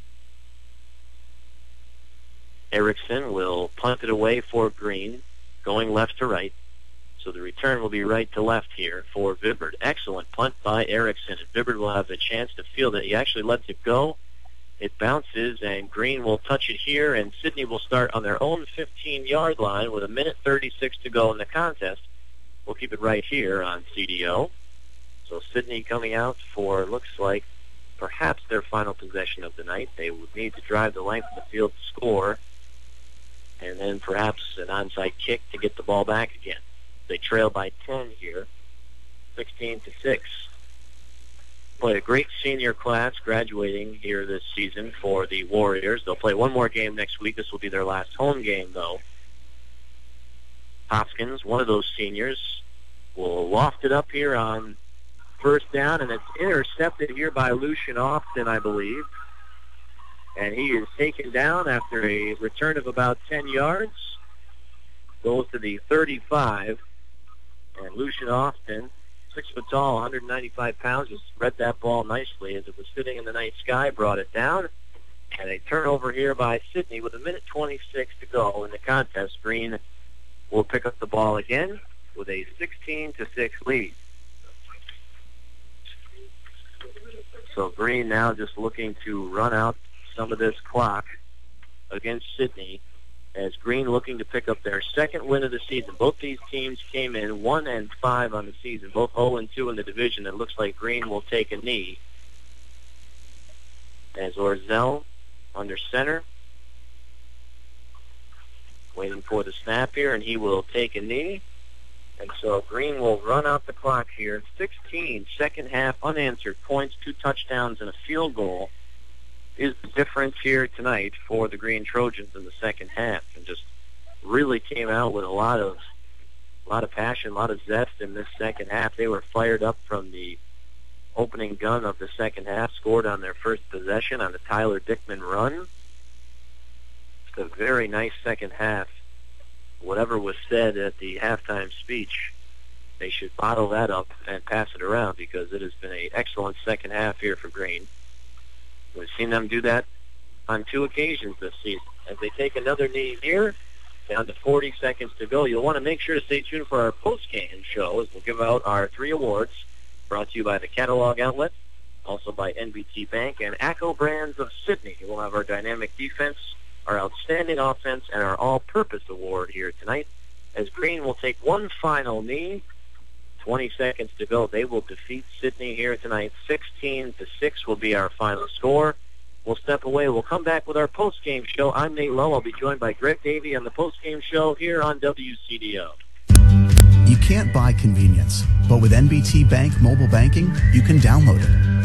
Erickson will punt it away for Green, going left to right. So the return will be right to left here for Vibbard. Excellent punt by Erickson. And Vibbard will have a chance to field it. He actually lets it go. It bounces, and Green will touch it here, and Sydney will start on their own fifteen-yard line with a minute thirty-six to go in the contest. We'll keep it right here on C D O. So Sydney coming out for, looks like, perhaps their final possession of the night. They would need to drive the length of the field to score, and then perhaps an onside kick to get the ball back again. They trail by ten here, sixteen to six. Play a great senior class graduating here this season for the Warriors. They'll play one more game next week. This will be their last home game, though. Hoskins, one of those seniors, will loft it up here on first down, and it's intercepted here by Lucian Austin, I believe. And he is taken down after a return of about ten yards. Goes to the thirty-five. And Lucian Austin, six foot tall, one hundred ninety-five pounds, just read that ball nicely as it was sitting in the night sky, brought it down. And a turnover here by Sydney with a minute twenty-six to go in the contest. Green will pick up the ball again with a sixteen to six lead. So Green now just looking to run out some of this clock against Sydney, as Green looking to pick up their second win of the season. Both these teams came in one and five on the season, both oh and two in the division. It looks like Green will take a knee. As Orzel under center, waiting for the snap here, and he will take a knee. And so Green will run out the clock here. sixteen, second half unanswered points, two touchdowns, and a field goal is the difference here tonight for the Green Trojans in the second half, and just really came out with a lot of a lot of passion, a lot of zest in this second half. They were fired up from the opening gun of the second half, scored on their first possession on the Tyler Dickman run. It's a very nice second half. Whatever was said at the halftime speech, they should bottle that up and pass it around, because it has been an excellent second half here for Green. We've seen them do that on two occasions this season. As they take another knee here, down to forty seconds to go. You'll want to make sure to stay tuned for our post-game show, as we'll give out our three awards, brought to you by the Catalog Outlet, also by N B T Bank and ACCO Brands of Sydney. We'll have our dynamic defense, our outstanding offense, and our all-purpose award here tonight, as Green will take one final knee. twenty seconds to go. They will defeat Sydney here tonight. sixteen to six will be our final score. We'll step away. We'll come back with our post-game show. I'm Nate Lowe. I'll be joined by Greg Davey on the post-game show here on W C D O. You can't buy convenience, but with N B T Bank mobile banking, you can download it.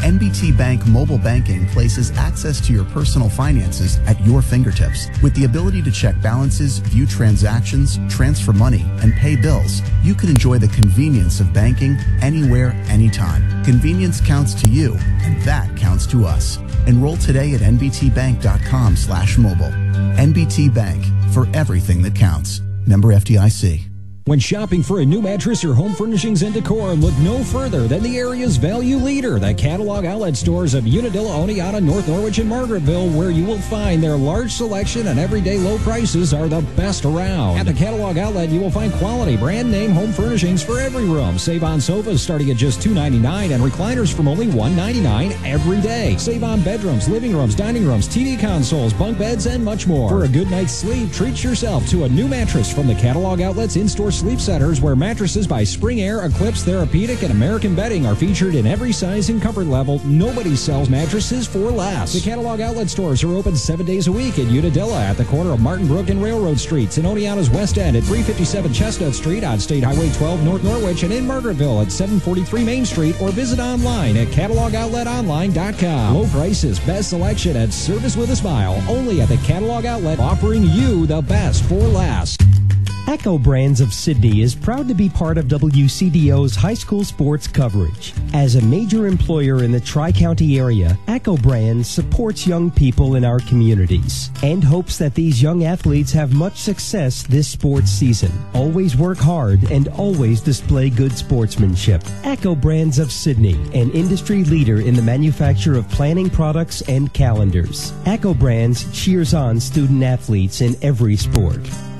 N B T Bank Mobile Banking places access to your personal finances at your fingertips. With the ability to check balances, view transactions, transfer money, and pay bills, you can enjoy the convenience of banking anywhere, anytime. Convenience counts to you, and that counts to us. Enroll today at N B T bank dot com slash mobile. N B T Bank, for everything that counts. Member F D I C. When shopping for a new mattress or home furnishings and decor, look no further than the area's value leader, the catalog outlet stores of Unadilla, Oneonta, North Norwich, and Margaretville, where you will find their large selection and everyday low prices are the best around. At the catalog outlet, you will find quality brand name home furnishings for every room. Save on sofas starting at just two ninety-nine and recliners from only one ninety-nine every day. Save on bedrooms, living rooms, dining rooms, T V consoles, bunk beds, and much more. For a good night's sleep, treat yourself to a new mattress from the catalog outlet's in-store sleep centers, where mattresses by Spring Air, Eclipse, Therapeutic, and American Bedding are featured in every size and comfort level. Nobody sells mattresses for less. The catalog outlet stores are open seven days a week in Unadilla at the corner of Martin Brook and Railroad Streets, in Oneonta's West End at three fifty-seven Chestnut Street on State Highway twelve North Norwich, and in Margaretville at seven forty-three Main Street, or visit online at catalog outlet online dot com. Low prices, best selection, and service with a smile. Only at the Catalog Outlet, offering you the best for last. Echo Brands of Sydney is proud to be part of W C D O's high school sports coverage. As a major employer in the Tri-County area, Echo Brands supports young people in our communities and hopes that these young athletes have much success this sports season. Always work hard and always display good sportsmanship. Echo Brands of Sydney, an industry leader in the manufacture of planning products and calendars. Echo Brands cheers on student athletes in every sport.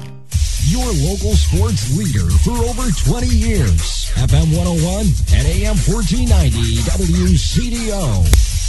Your local sports leader for over twenty years. F M one oh one and A M fourteen ninety W C D O.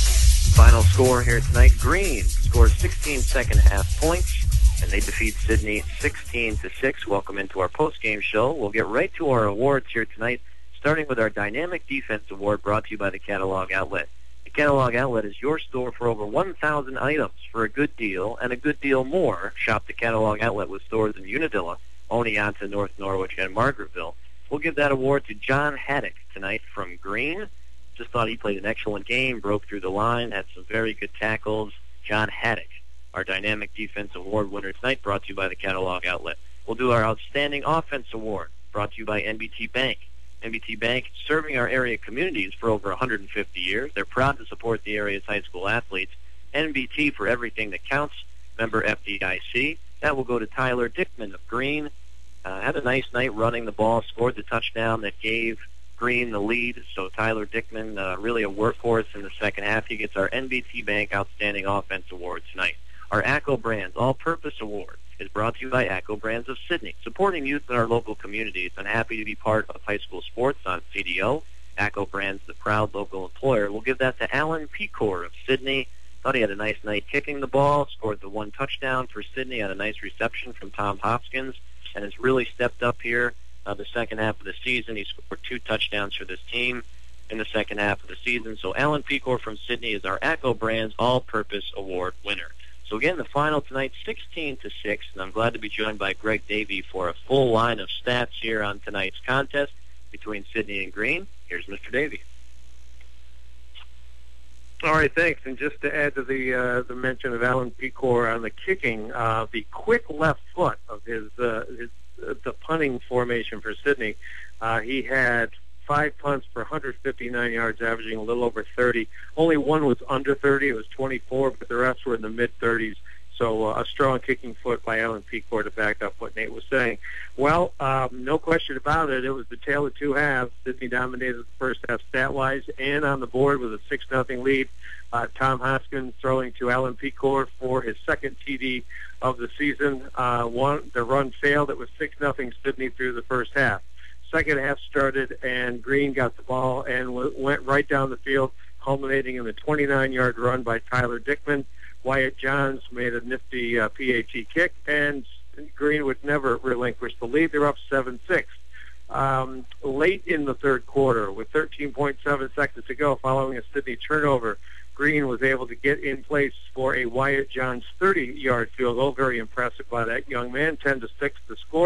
Final score here tonight, Green scores sixteen second half points, and they defeat Sydney sixteen to six. Welcome into our post-game show. We'll get right to our awards here tonight, starting with our Dynamic Defense Award brought to you by the Catalog Outlet. The Catalog Outlet is your store for over one thousand items for a good deal and a good deal more. Shop the Catalog Outlet with stores in Unadilla, Oneonta, North Norwich, and Margaretville. We'll give that award to John Haddock tonight from Green. Just thought he played an excellent game, broke through the line, had some very good tackles. John Haddock, our Dynamic Defense Award winner tonight, brought to you by the Catalog Outlet. We'll do our Outstanding Offense Award, brought to you by N B T Bank. N B T Bank, serving our area communities for over one hundred fifty years. They're proud to support the area's high school athletes. N B T, for everything that counts. Member F D I C. That will go to Tyler Dickman of Green. Uh, had a nice night running the ball, scored the touchdown that gave Green the lead. So Tyler Dickman, uh, really a workhorse in the second half. He gets our N B T Bank Outstanding Offense Award tonight. Our ACO Brands All-Purpose Award is brought to you by ACO Brands of Sydney, supporting youth in our local communities. I'm happy to be part of high school sports on C D O. ACO Brands, the proud local employer. We'll give that to Alan Pecor of Sydney. Thought he had a nice night kicking the ball, scored the one touchdown for Sydney, had a nice reception from Tom Hopkins, and has really stepped up here uh, the second half of the season. He scored two touchdowns for this team in the second half of the season. So Alan Pecor from Sydney is our ACO Brands All-Purpose Award winner. So again, the final tonight, sixteen to six, and I'm glad to be joined by Greg Davey for a full line of stats here on tonight's contest between Sydney and Green. Here's Mister Davey. All right, thanks. And just to add to the uh, the mention of Alan Pecor on the kicking, uh, the quick left foot of his, uh, his uh, the punting formation for Sydney, uh, he had five punts for one hundred fifty-nine yards, averaging a little over thirty. Only one was under thirty. It was twenty-four, but the rest were in the mid-thirties. So uh, a strong kicking foot by Alan Pecor to back up what Nate was saying. Well, um, no question about it. It was the tale of two halves. Sydney dominated the first half stat-wise and on the board with a six nothing lead. Uh, Tom Hoskins throwing to Alan Pecor for his second T D of the season. Uh, one, the run failed. It was six nothing Sydney through the first half. Second half started, and Green got the ball and w- went right down the field, culminating in the twenty-nine yard run by Tyler Dickman. Wyatt Johns made a nifty uh, P A T kick, and Green would never relinquish the lead. They're up seven six. Um, late in the third quarter, with thirteen point seven seconds to go, following a Sydney turnover, Green was able to get in place for a Wyatt Johns thirty yard field goal. Very impressive by that young man. ten to six to score.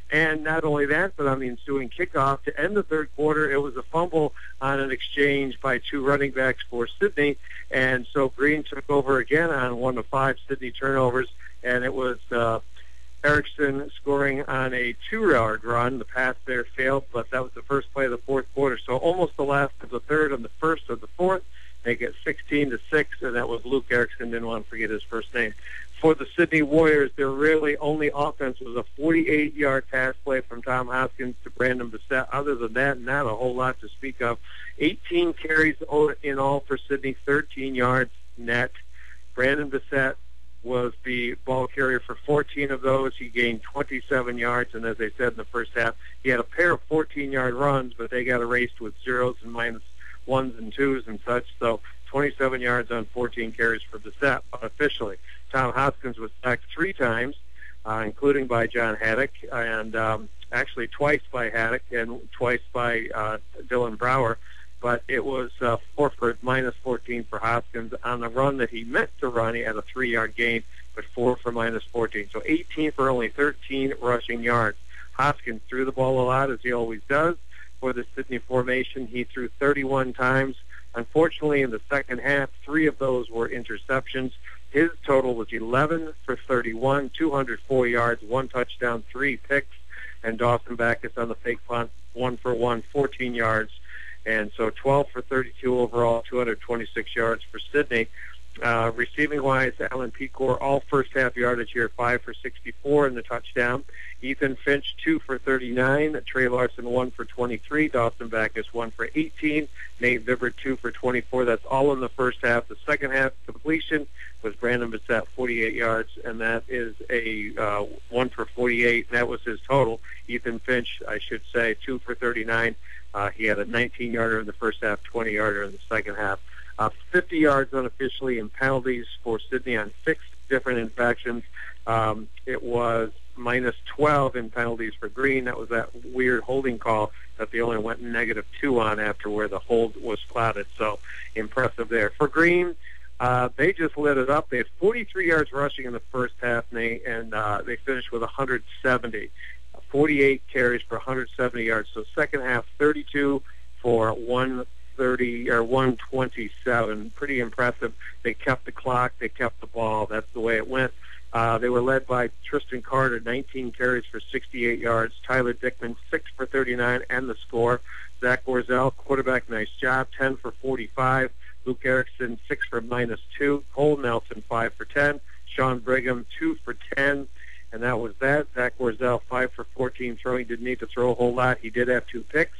And not only that, but on the ensuing kickoff to end the third quarter, it was a fumble on an exchange by two running backs for Sydney. And so Green took over again on one of five Sydney turnovers, and it was uh, Erickson scoring on a two-yard run. The pass there failed, but that was the first play of the fourth quarter. So almost the last of the third and the first of the fourth. They get sixteen to six, and that was Luke Erickson. Didn't want to forget his first name. For the Sydney Warriors, their really only offense was a forty-eight-yard pass play from Tom Hoskins to Brandon Bissett. Other than that, not a whole lot to speak of. eighteen carries in all for Sydney, thirteen yards net. Brandon Bissett was the ball carrier for fourteen of those. He gained twenty-seven yards, and as I said in the first half, he had a pair of fourteen-yard runs, but they got erased with zeros and minus ones and twos and such. So twenty-seven yards on fourteen carries for Bissett unofficially. Tom Hoskins was sacked three times, uh, including by John Haddock, and um, actually twice by Haddock and twice by uh, Dylan Brower. But it was uh, four for minus fourteen for Hoskins. On the run that he meant to run, he had a three-yard gain, but four for minus fourteen. So eighteen for only thirteen rushing yards. Hoskins threw the ball a lot, as he always does. For the Sydney formation, he threw thirty-one times. Unfortunately, in the second half, three of those were interceptions. His total was eleven for thirty-one, two hundred four yards, one touchdown, three picks. And Dawson Backus on the fake punt, one for one, fourteen yards. And so twelve for thirty-two overall, two hundred twenty-six yards for Sydney. Uh, receiving-wise, Alan Pecor, all first-half yardage here, five for sixty-four in the touchdown. Ethan Finch, two for thirty-nine. Trey Larson, one for twenty-three. Dawson Backus, one for eighteen. Nate Vibbert, two for twenty-four. That's all in the first half. The second half completion was Brandon Bissett, forty-eight yards, and that is a uh, one for forty-eight. That was his total. Ethan Finch, I should say, two for thirty-nine. Uh, he had a nineteen-yarder in the first half, twenty-yarder in the second half. Uh, fifty yards unofficially in penalties for Sydney on six different infractions. Um, it was minus twelve in penalties for Green. That was that weird holding call that they only went negative two on after where the hold was clouded. So impressive there. For Green, uh, they just lit it up. They had forty-three yards rushing in the first half, and they, and, uh, they finished with one hundred seventy. forty-eight carries for one hundred seventy yards. So second half, thirty-two for one thirty or one twenty-seven. Pretty impressive. They kept the clock. They kept the ball. That's the way it went. Uh, they were led by Tristan Carter, nineteen carries for sixty-eight yards. Tyler Dickman, six for thirty-nine, and the score. Zach Borzel, quarterback, nice job, ten for forty-five. Luke Erickson, six for minus two. Cole Nelson, five for ten. Sean Brigham, two for ten. And that was that. Zach Borzel, five for fourteen throwing. Didn't need to throw a whole lot. He did have two picks.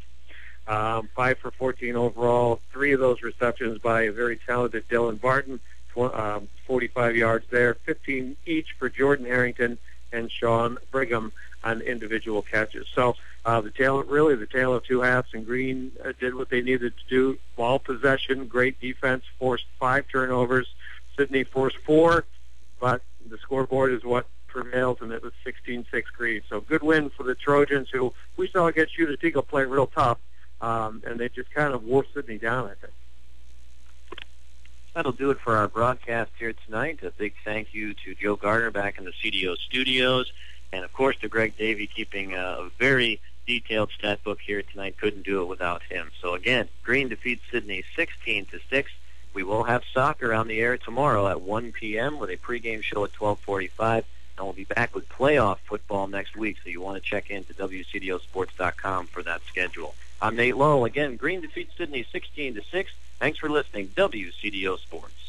Um, five for fourteen overall. Three of those receptions by a very talented Dylan Barton. Um, forty-five yards there, fifteen each for Jordan Harrington and Sean Brigham on individual catches. So uh, the tale, really the tale of two halves, and Green uh, did what they needed to do. Ball possession, great defense, forced five turnovers. Sydney forced four, but the scoreboard is what prevails, and it was sixteen six Green. So good win for the Trojans, who we saw against Utica play real tough, um, and they just kind of wore Sydney down, I think. That'll do it for our broadcast here tonight. A big thank you to Joe Gardner back in the C D O studios, and of course to Greg Davey keeping a very detailed stat book here tonight. Couldn't do it without him. So again, Green defeats Sydney sixteen to six. We will have soccer on the air tomorrow at one p.m. with a pregame show at twelve forty-five, and we'll be back with playoff football next week. So you want to check into W C D O sports dot com for that schedule. I'm Nate Lowell. Again, Green defeats Sydney sixteen to six. Thanks for listening. W C D O Sports.